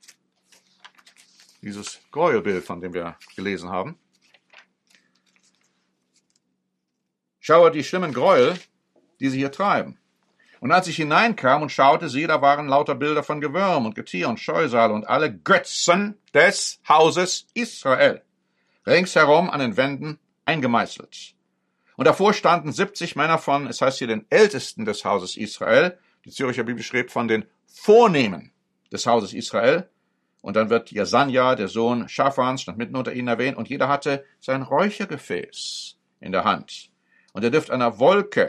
dieses Gräuelbild, von dem wir gelesen haben. Schaue die schlimmen Gräuel, die sie hier treiben. Und als ich hineinkam und schaute, siehe, da waren lauter Bilder von Gewürm und Getier und Scheusale und alle Götzen des Hauses Israel, ringsherum an den Wänden eingemeißelt. Und davor standen 70 Männer von, es heißt hier, den Ältesten des Hauses Israel. Die Zürcher Bibel schreibt von den Vornehmen des Hauses Israel. Und dann wird Jasanja, der Sohn Schaphans, stand mitten unter ihnen erwähnt. Und jeder hatte sein Räuchergefäß in der Hand. Und der Duft einer Wolke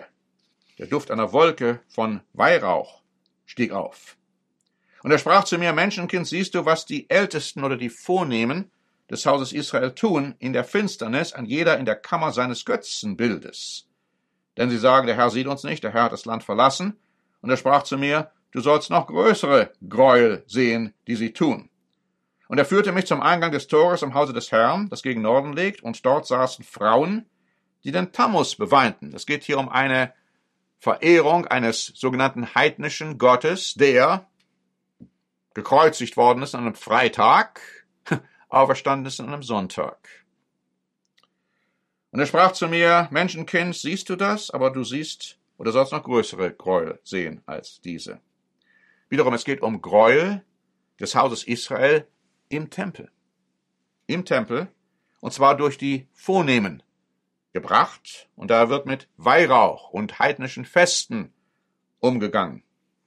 von Weihrauch stieg auf. Und er sprach zu mir, Menschenkind, siehst du, was die Ältesten oder die Vornehmen des Hauses Israel tun, in der Finsternis, an jeder in der Kammer seines Götzenbildes? Denn sie sagen, der Herr sieht uns nicht, der Herr hat das Land verlassen. Und er sprach zu mir, du sollst noch größere Gräuel sehen, die sie tun. Und er führte mich zum Eingang des Tores im Hause des Herrn, das gegen Norden liegt, und dort saßen Frauen, die den Tammuz beweinten. Es geht hier um eine Verehrung eines sogenannten heidnischen Gottes, der gekreuzigt worden ist an einem Freitag, auferstanden ist an einem Sonntag. Und er sprach zu mir, Menschenkind, siehst du das? Aber du siehst, oder sollst noch größere Gräuel sehen als diese. Wiederum, es geht um Gräuel des Hauses Israel im Tempel. Im Tempel, und zwar durch die Vornehmen gebracht, und da wird mit Weihrauch und heidnischen Festen umgegangen.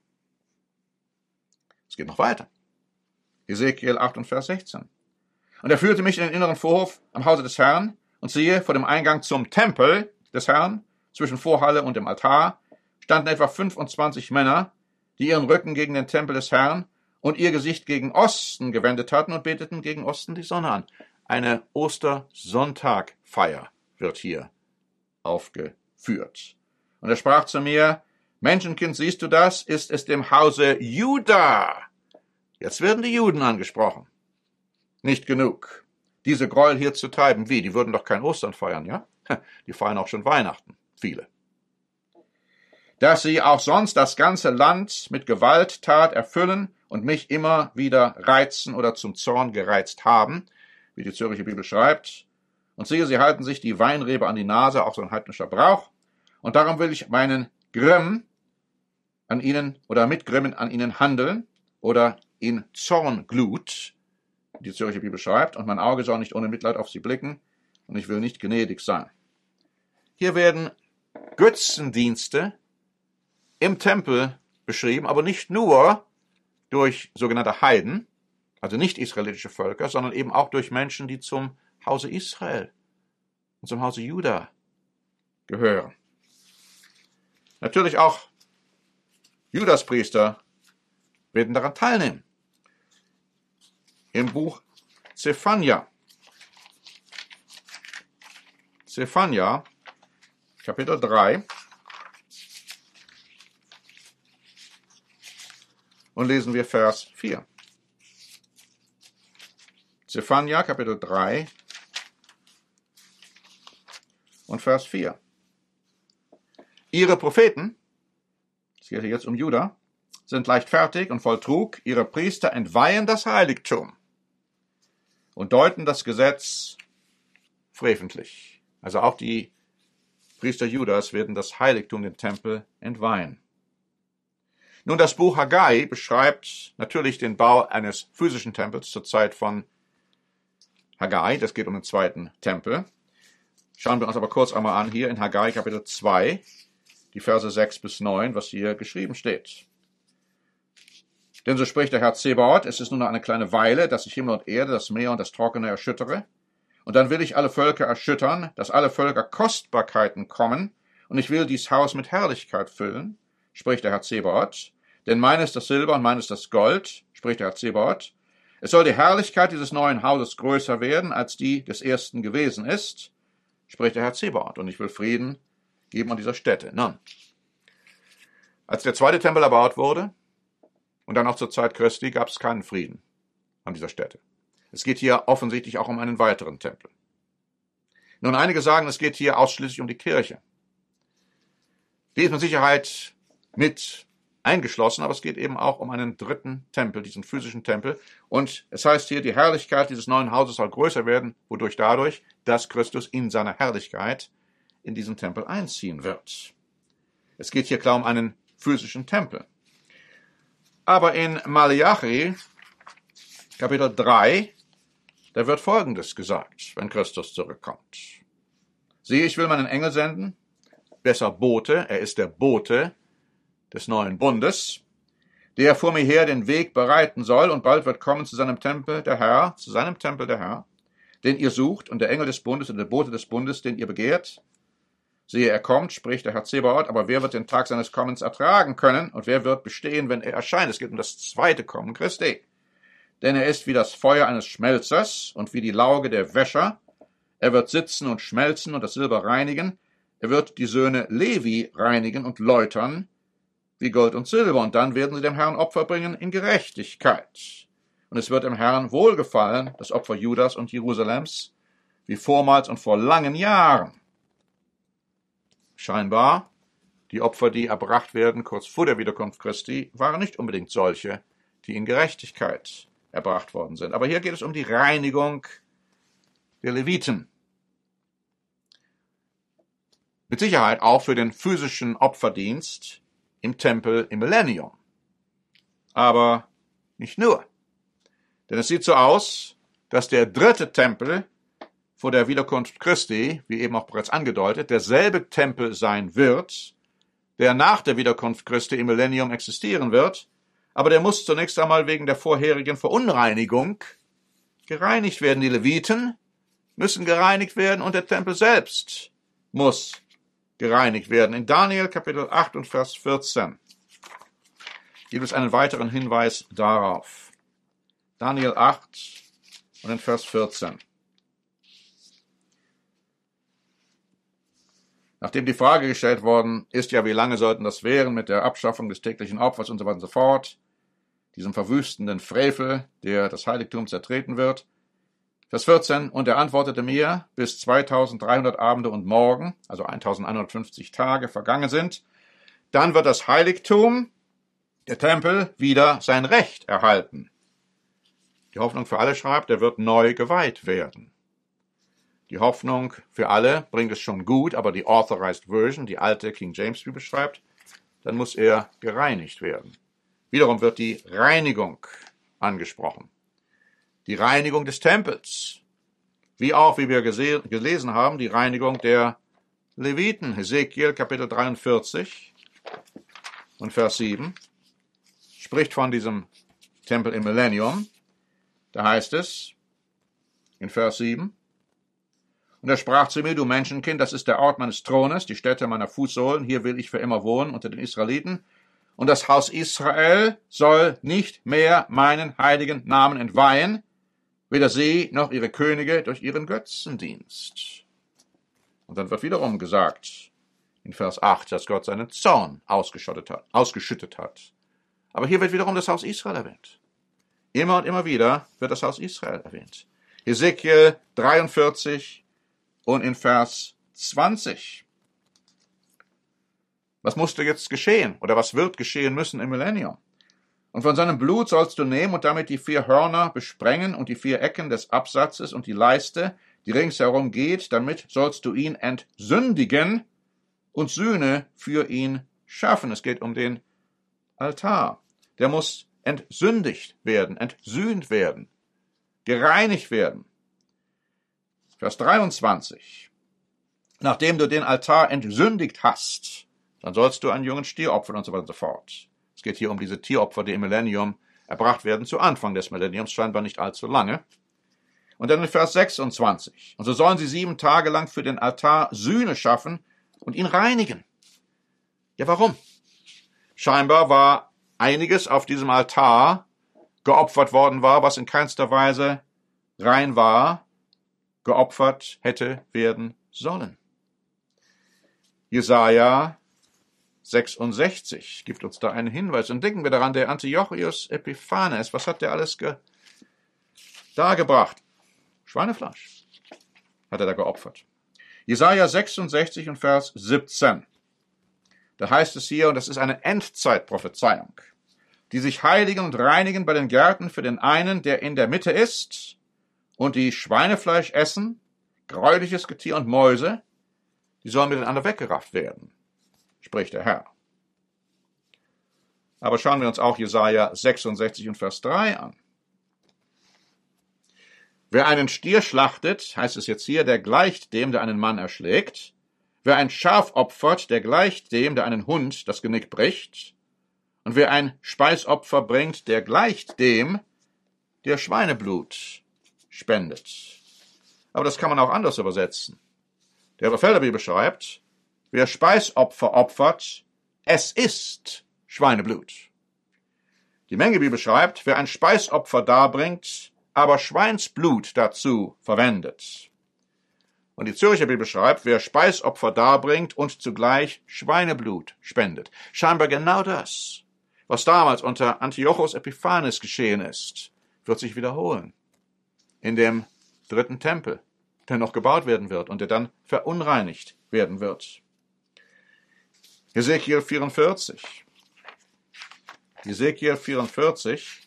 Es geht noch weiter. Ezekiel 8 und Vers 16. Und er führte mich in den inneren Vorhof am Hause des Herrn, und siehe, vor dem Eingang zum Tempel des Herrn, zwischen Vorhalle und dem Altar, standen etwa 25 Männer, die ihren Rücken gegen den Tempel des Herrn und ihr Gesicht gegen Osten gewendet hatten und beteten gegen Osten die Sonne an. Eine Ostersonntagfeier wird hier aufgeführt. Und er sprach zu mir, Menschenkind, siehst du das? Ist es dem Hause Juda? Jetzt werden die Juden angesprochen. Nicht genug, diese Gräuel hier zu treiben. Wie? Die würden doch kein Ostern feiern, ja? Die feiern auch schon Weihnachten, viele. Dass sie auch sonst das ganze Land mit Gewalttat erfüllen und mich immer wieder reizen oder zum Zorn gereizt haben, wie die Zürcher Bibel schreibt. Und siehe, sie halten sich die Weinrebe an die Nase, auch so ein heidnischer Brauch. Und darum will ich meinen Grimm an ihnen oder mit Grimmen an ihnen handeln oder in Zornglut, wie die Zürcher Bibel schreibt. Und mein Auge soll nicht ohne Mitleid auf sie blicken und ich will nicht gnädig sein. Hier werden Götzendienste im Tempel beschrieben, aber nicht nur durch sogenannte Heiden, also nicht israelitische Völker, sondern eben auch durch Menschen, die zum Hause Israel und zum Hause Juda gehören. Natürlich auch Judaspriester werden daran teilnehmen. Im Buch Zephania, Kapitel 3, und lesen wir Vers 4. Zephania, Kapitel 3 und Vers 4. Ihre Propheten, es geht jetzt um Juda, sind leichtfertig und voll Trug. Ihre Priester entweihen das Heiligtum und deuten das Gesetz freventlich. Also auch die Priester Judas werden das Heiligtum, den Tempel, entweihen. Nun, das Buch Haggai beschreibt natürlich den Bau eines physischen Tempels zur Zeit von Haggai. Das geht um den zweiten Tempel. Schauen wir uns aber kurz einmal an, hier in Haggai Kapitel 2, die Verse 6 bis 9, was hier geschrieben steht. Denn so spricht der Herr Zebaoth, es ist nur noch eine kleine Weile, dass ich Himmel und Erde, das Meer und das Trockene erschüttere. Und dann will ich alle Völker erschüttern, dass alle Völker Kostbarkeiten kommen, und ich will dies Haus mit Herrlichkeit füllen, spricht der Herr Zebaoth. Denn mein ist das Silber und mein ist das Gold, spricht der Herr Zebaoth. Es soll die Herrlichkeit dieses neuen Hauses größer werden, als die des ersten gewesen ist, spricht der Herr Zebaoth. Und ich will Frieden geben an dieser Stätte. Nun, als der zweite Tempel erbaut wurde, und dann auch zur Zeit Christi, gab es keinen Frieden an dieser Stätte. Es geht hier offensichtlich auch um einen weiteren Tempel. Nun, einige sagen, es geht hier ausschließlich um die Kirche. Die ist mit Sicherheit mit eingeschlossen, aber es geht eben auch um einen dritten Tempel, diesen physischen Tempel. Und es heißt hier, die Herrlichkeit dieses neuen Hauses soll größer werden, wodurch dadurch, dass Christus in seiner Herrlichkeit in diesen Tempel einziehen wird. Es geht hier klar um einen physischen Tempel. Aber in Maleachi, Kapitel 3, da wird Folgendes gesagt, wenn Christus zurückkommt. Siehe, ich will meinen Engel senden, besser Bote, er ist der Bote des neuen Bundes, der vor mir her den Weg bereiten soll, und bald wird kommen zu seinem Tempel der Herr, den ihr sucht, und der Engel des Bundes und der Bote des Bundes, den ihr begehrt. Siehe, er kommt, spricht der Herr Zebaoth, aber wer wird den Tag seines Kommens ertragen können, und wer wird bestehen, wenn er erscheint? Es geht um das zweite Kommen Christi. Denn er ist wie das Feuer eines Schmelzers und wie die Lauge der Wäscher. Er wird sitzen und schmelzen und das Silber reinigen. Er wird die Söhne Levi reinigen und läutern wie Gold und Silber. Und dann werden sie dem Herrn Opfer bringen in Gerechtigkeit. Und es wird dem Herrn wohlgefallen, das Opfer Judas und Jerusalems, wie vormals und vor langen Jahren. Scheinbar, die Opfer, die erbracht werden kurz vor der Wiederkunft Christi, waren nicht unbedingt solche, die in Gerechtigkeit erbracht worden sind. Aber hier geht es um die Reinigung der Leviten. Mit Sicherheit auch für den physischen Opferdienst im Tempel im Millennium. Aber nicht nur. Denn es sieht so aus, dass der dritte Tempel vor der Wiederkunft Christi, wie eben auch bereits angedeutet, derselbe Tempel sein wird, der nach der Wiederkunft Christi im Millennium existieren wird, aber der muss zunächst einmal wegen der vorherigen Verunreinigung gereinigt werden. Die Leviten müssen gereinigt werden und der Tempel selbst muss gereinigt werden. In Daniel Kapitel 8 und Vers 14 gibt es einen weiteren Hinweis darauf. Daniel 8 und in Vers 14. Nachdem die Frage gestellt worden ist, ja, wie lange sollten das währen mit der Abschaffung des täglichen Opfers und so weiter und so fort, diesem verwüstenden Frevel, der das Heiligtum zertreten wird. Vers 14, und er antwortete mir, bis 2300 Abende und Morgen, also 1150 Tage vergangen sind, dann wird das Heiligtum, der Tempel, wieder sein Recht erhalten. Die Hoffnung für alle schreibt, er wird neu geweiht werden. Die Hoffnung für alle bringt es schon gut, aber die Authorized Version, die alte King James Bibel schreibt, dann muss er gereinigt werden. Wiederum wird die Reinigung angesprochen. Die Reinigung des Tempels. Wie auch, wie wir gelesen haben, die Reinigung der Leviten. Hesekiel Kapitel 43 und Vers 7 spricht von diesem Tempel im Millennium. Da heißt es in Vers 7, und er sprach zu mir, du Menschenkind, das ist der Ort meines Thrones, die Stätte meiner Fußsohlen, hier will ich für immer wohnen unter den Israeliten. Und das Haus Israel soll nicht mehr meinen heiligen Namen entweihen, weder sie noch ihre Könige durch ihren Götzendienst. Und dann wird wiederum gesagt, in Vers 8, dass Gott seinen Zorn ausgeschüttet hat. Aber hier wird wiederum das Haus Israel erwähnt. Immer und immer wieder wird das Haus Israel erwähnt. Hesekiel 43 und in Vers 20. Was musste jetzt geschehen oder was wird geschehen müssen im Millennium? Und von seinem Blut sollst du nehmen und damit die 4 Hörner besprengen und die 4 Ecken des Absatzes und die Leiste, die ringsherum geht, damit sollst du ihn entsündigen und Sühne für ihn schaffen. Es geht um den Altar. Der muss entsündigt werden, entsühnt werden, gereinigt werden. Vers 23. Nachdem du den Altar entsündigt hast, dann sollst du einen jungen Stier opfern und so weiter und so fort. Es geht hier um diese Tieropfer, die im Millennium erbracht werden, zu Anfang des Millenniums, scheinbar nicht allzu lange. Und dann in Vers 26. Und so sollen sie 7 Tage lang für den Altar Sühne schaffen und ihn reinigen. Ja, warum? Scheinbar war einiges auf diesem Altar geopfert worden war, was in keinster Weise rein war, geopfert hätte werden sollen. Jesaja 66 gibt uns da einen Hinweis. Und denken wir daran, der Antiochus Epiphanes, was hat der alles dargebracht? Schweinefleisch hat er da geopfert. Jesaja 66 und Vers 17. Da heißt es hier, und das ist eine Endzeitprophezeiung, die sich heiligen und reinigen bei den Gärten für den einen, der in der Mitte ist, und die Schweinefleisch essen, gräuliches Getier und Mäuse, die sollen miteinander weggerafft werden, spricht der Herr. Aber schauen wir uns auch Jesaja 66 und Vers 3 an. Wer einen Stier schlachtet, heißt es jetzt hier, der gleicht dem, der einen Mann erschlägt. Wer ein Schaf opfert, der gleicht dem, der einen Hund das Genick bricht. Und wer ein Speisopfer bringt, der gleicht dem, der Schweineblut spendet. Aber das kann man auch anders übersetzen. Der Elberfelder Bibel schreibt, wer Speisopfer opfert, es ist Schweineblut. Die Menge Bibel schreibt, wer ein Speisopfer darbringt, aber Schweinsblut dazu verwendet. Und die Zürcher Bibel schreibt, wer Speisopfer darbringt und zugleich Schweineblut spendet. Scheinbar genau das, was damals unter Antiochos Epiphanes geschehen ist, wird sich wiederholen. In dem 3. Tempel, der noch gebaut werden wird und der dann verunreinigt werden wird. Hesekiel 44. Hesekiel 44.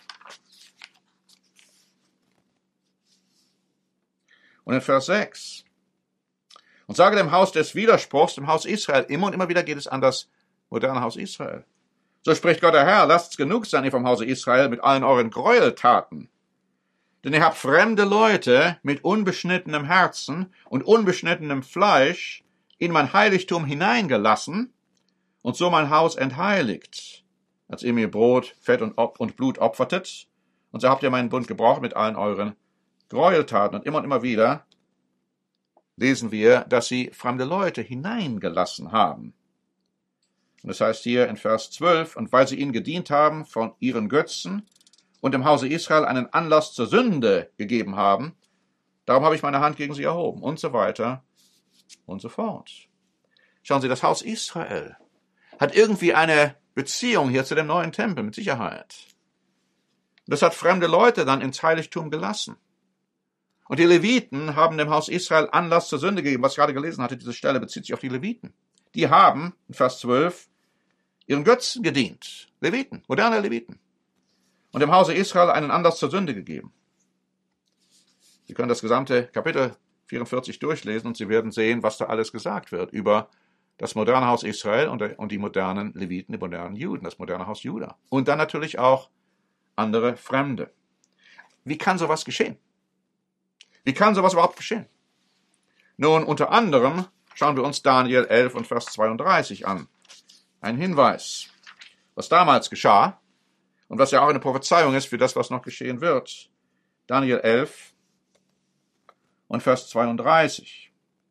Und in Vers 6. Und sage dem Haus des Widerspruchs, dem Haus Israel, immer und immer wieder geht es an das moderne Haus Israel. So spricht Gott der Herr, lasst's genug sein, ihr vom Hause Israel, mit allen euren Gräueltaten. Denn ihr habt fremde Leute mit unbeschnittenem Herzen und unbeschnittenem Fleisch in mein Heiligtum hineingelassen und so mein Haus entheiligt, als ihr mir Brot, Fett und Blut opfertet. Und so habt ihr meinen Bund gebrochen mit allen euren Gräueltaten. Und immer wieder lesen wir, dass sie fremde Leute hineingelassen haben. Und das heißt hier in Vers 12, und weil sie ihnen gedient haben von ihren Götzen und dem Hause Israel einen Anlass zur Sünde gegeben haben, darum habe ich meine Hand gegen sie erhoben und so weiter und so fort. Schauen Sie, das Haus Israel hat irgendwie eine Beziehung hier zu dem neuen Tempel, mit Sicherheit. Das hat fremde Leute dann ins Heiligtum gelassen. Und die Leviten haben dem Haus Israel Anlass zur Sünde gegeben. Was ich gerade gelesen hatte, diese Stelle bezieht sich auf die Leviten. Die haben, in Vers 12, ihren Götzen gedient. Leviten, moderne Leviten. Und dem Hause Israel einen Anlass zur Sünde gegeben. Sie können das gesamte Kapitel 44 durchlesen und Sie werden sehen, was da alles gesagt wird über das moderne Haus Israel und die modernen Leviten, die modernen Juden, das moderne Haus Juda. Und dann natürlich auch andere Fremde. Wie kann sowas geschehen? Wie kann sowas überhaupt geschehen? Nun, unter anderem schauen wir uns Daniel 11 und Vers 32 an. Ein Hinweis, was damals geschah und was ja auch eine Prophezeiung ist für das, was noch geschehen wird. Daniel 11 und Vers 32.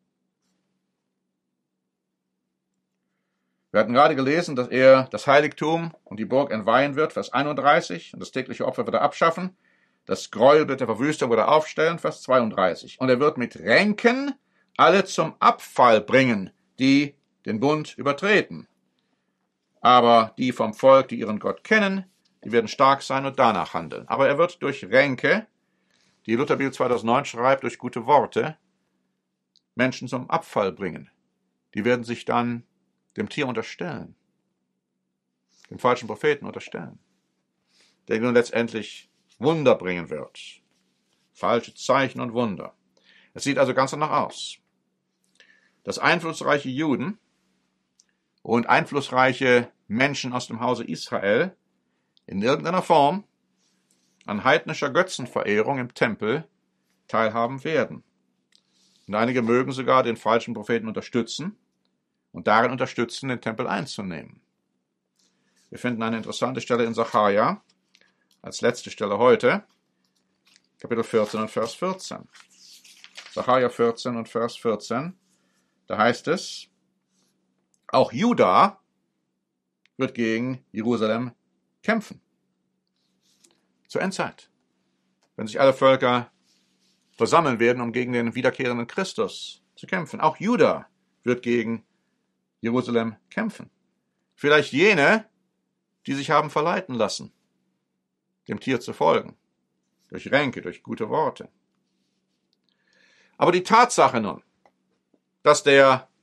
Wir hatten gerade gelesen, dass er das Heiligtum und die Burg entweihen wird, Vers 31, und das tägliche Opfer wird er abschaffen. Das Gräuelbild der Verwüstung wird er aufstellen, Vers 32. Und er wird mit Ränken alle zum Abfall bringen, die den Bund übertreten. Aber die vom Volk, die ihren Gott kennen, die werden stark sein und danach handeln. Aber er wird durch Ränke, die Lutherbibel 2009 schreibt, durch gute Worte, Menschen zum Abfall bringen. Die werden sich dann dem Tier unterstellen, dem falschen Propheten unterstellen, der nun letztendlich Wunder bringen wird. Falsche Zeichen und Wunder. Es sieht also ganz danach aus, dass einflussreiche Juden und einflussreiche Menschen aus dem Hause Israel in irgendeiner Form an heidnischer Götzenverehrung im Tempel teilhaben werden. Und einige mögen sogar den falschen Propheten unterstützen und darin unterstützen, den Tempel einzunehmen. Wir finden eine interessante Stelle in Sacharja, als letzte Stelle heute, Kapitel 14 und Vers 14. Sacharja 14 und Vers 14, da heißt es, auch Juda wird gegen Jerusalem kämpfen. Zur Endzeit. Wenn sich alle Völker versammeln werden, um gegen den wiederkehrenden Christus zu kämpfen. Auch Juda wird gegen Jerusalem kämpfen. Vielleicht jene, die sich haben verleiten lassen, dem Tier zu folgen. Durch Ränke, durch gute Worte. Aber die Tatsache nun, dass der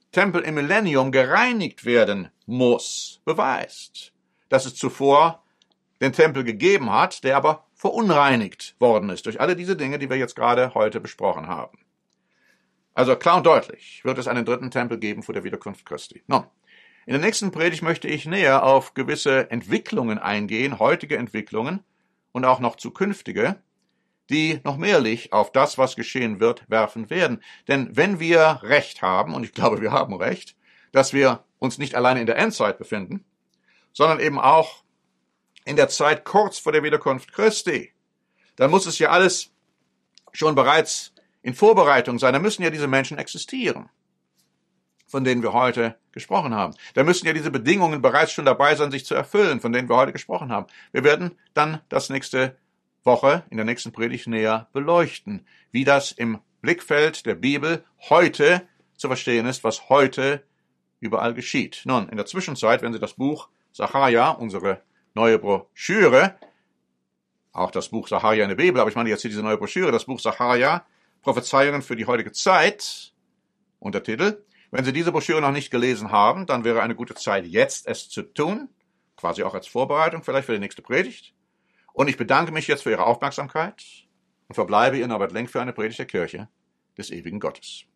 Tempel im Millennium gereinigt werden muss, beweist, dass es zuvor den Tempel gegeben hat, der aber verunreinigt worden ist durch alle diese Dinge, die wir jetzt gerade heute besprochen haben. Also klar und deutlich wird es einen dritten Tempel geben vor der Wiederkunft Christi. Nun, in der nächsten Predigt möchte ich näher auf gewisse Entwicklungen eingehen, heutige Entwicklungen und auch noch zukünftige, die noch mehr Licht auf das, was geschehen wird, werfen werden. Denn wenn wir Recht haben, und ich glaube, wir haben Recht, dass wir uns nicht alleine in der Endzeit befinden, sondern eben auch in der Zeit kurz vor der Wiederkunft Christi, dann muss es ja alles schon bereits in Vorbereitung sein. Da müssen ja diese Menschen existieren, von denen wir heute gesprochen haben. Da müssen ja diese Bedingungen bereits schon dabei sein, sich zu erfüllen, von denen wir heute gesprochen haben. Wir werden dann das nächste Woche in der nächsten Predigt näher beleuchten, wie das im Blickfeld der Bibel heute zu verstehen ist, was heute überall geschieht. Nun, in der Zwischenzeit, wenn Sie das Buch Sacharja, unsere neue Broschüre, auch das Buch Sacharja in der Bibel, aber ich meine jetzt hier diese neue Broschüre, das Buch Sacharja, Prophezeiungen für die heutige Zeit, Untertitel. Wenn Sie diese Broschüre noch nicht gelesen haben, dann wäre eine gute Zeit, jetzt es zu tun, quasi auch als Vorbereitung vielleicht für die nächste Predigt. Und ich bedanke mich jetzt für Ihre Aufmerksamkeit und verbleibe Ihr Norbert Lenk für eine Predigt der Kirche des ewigen Gottes.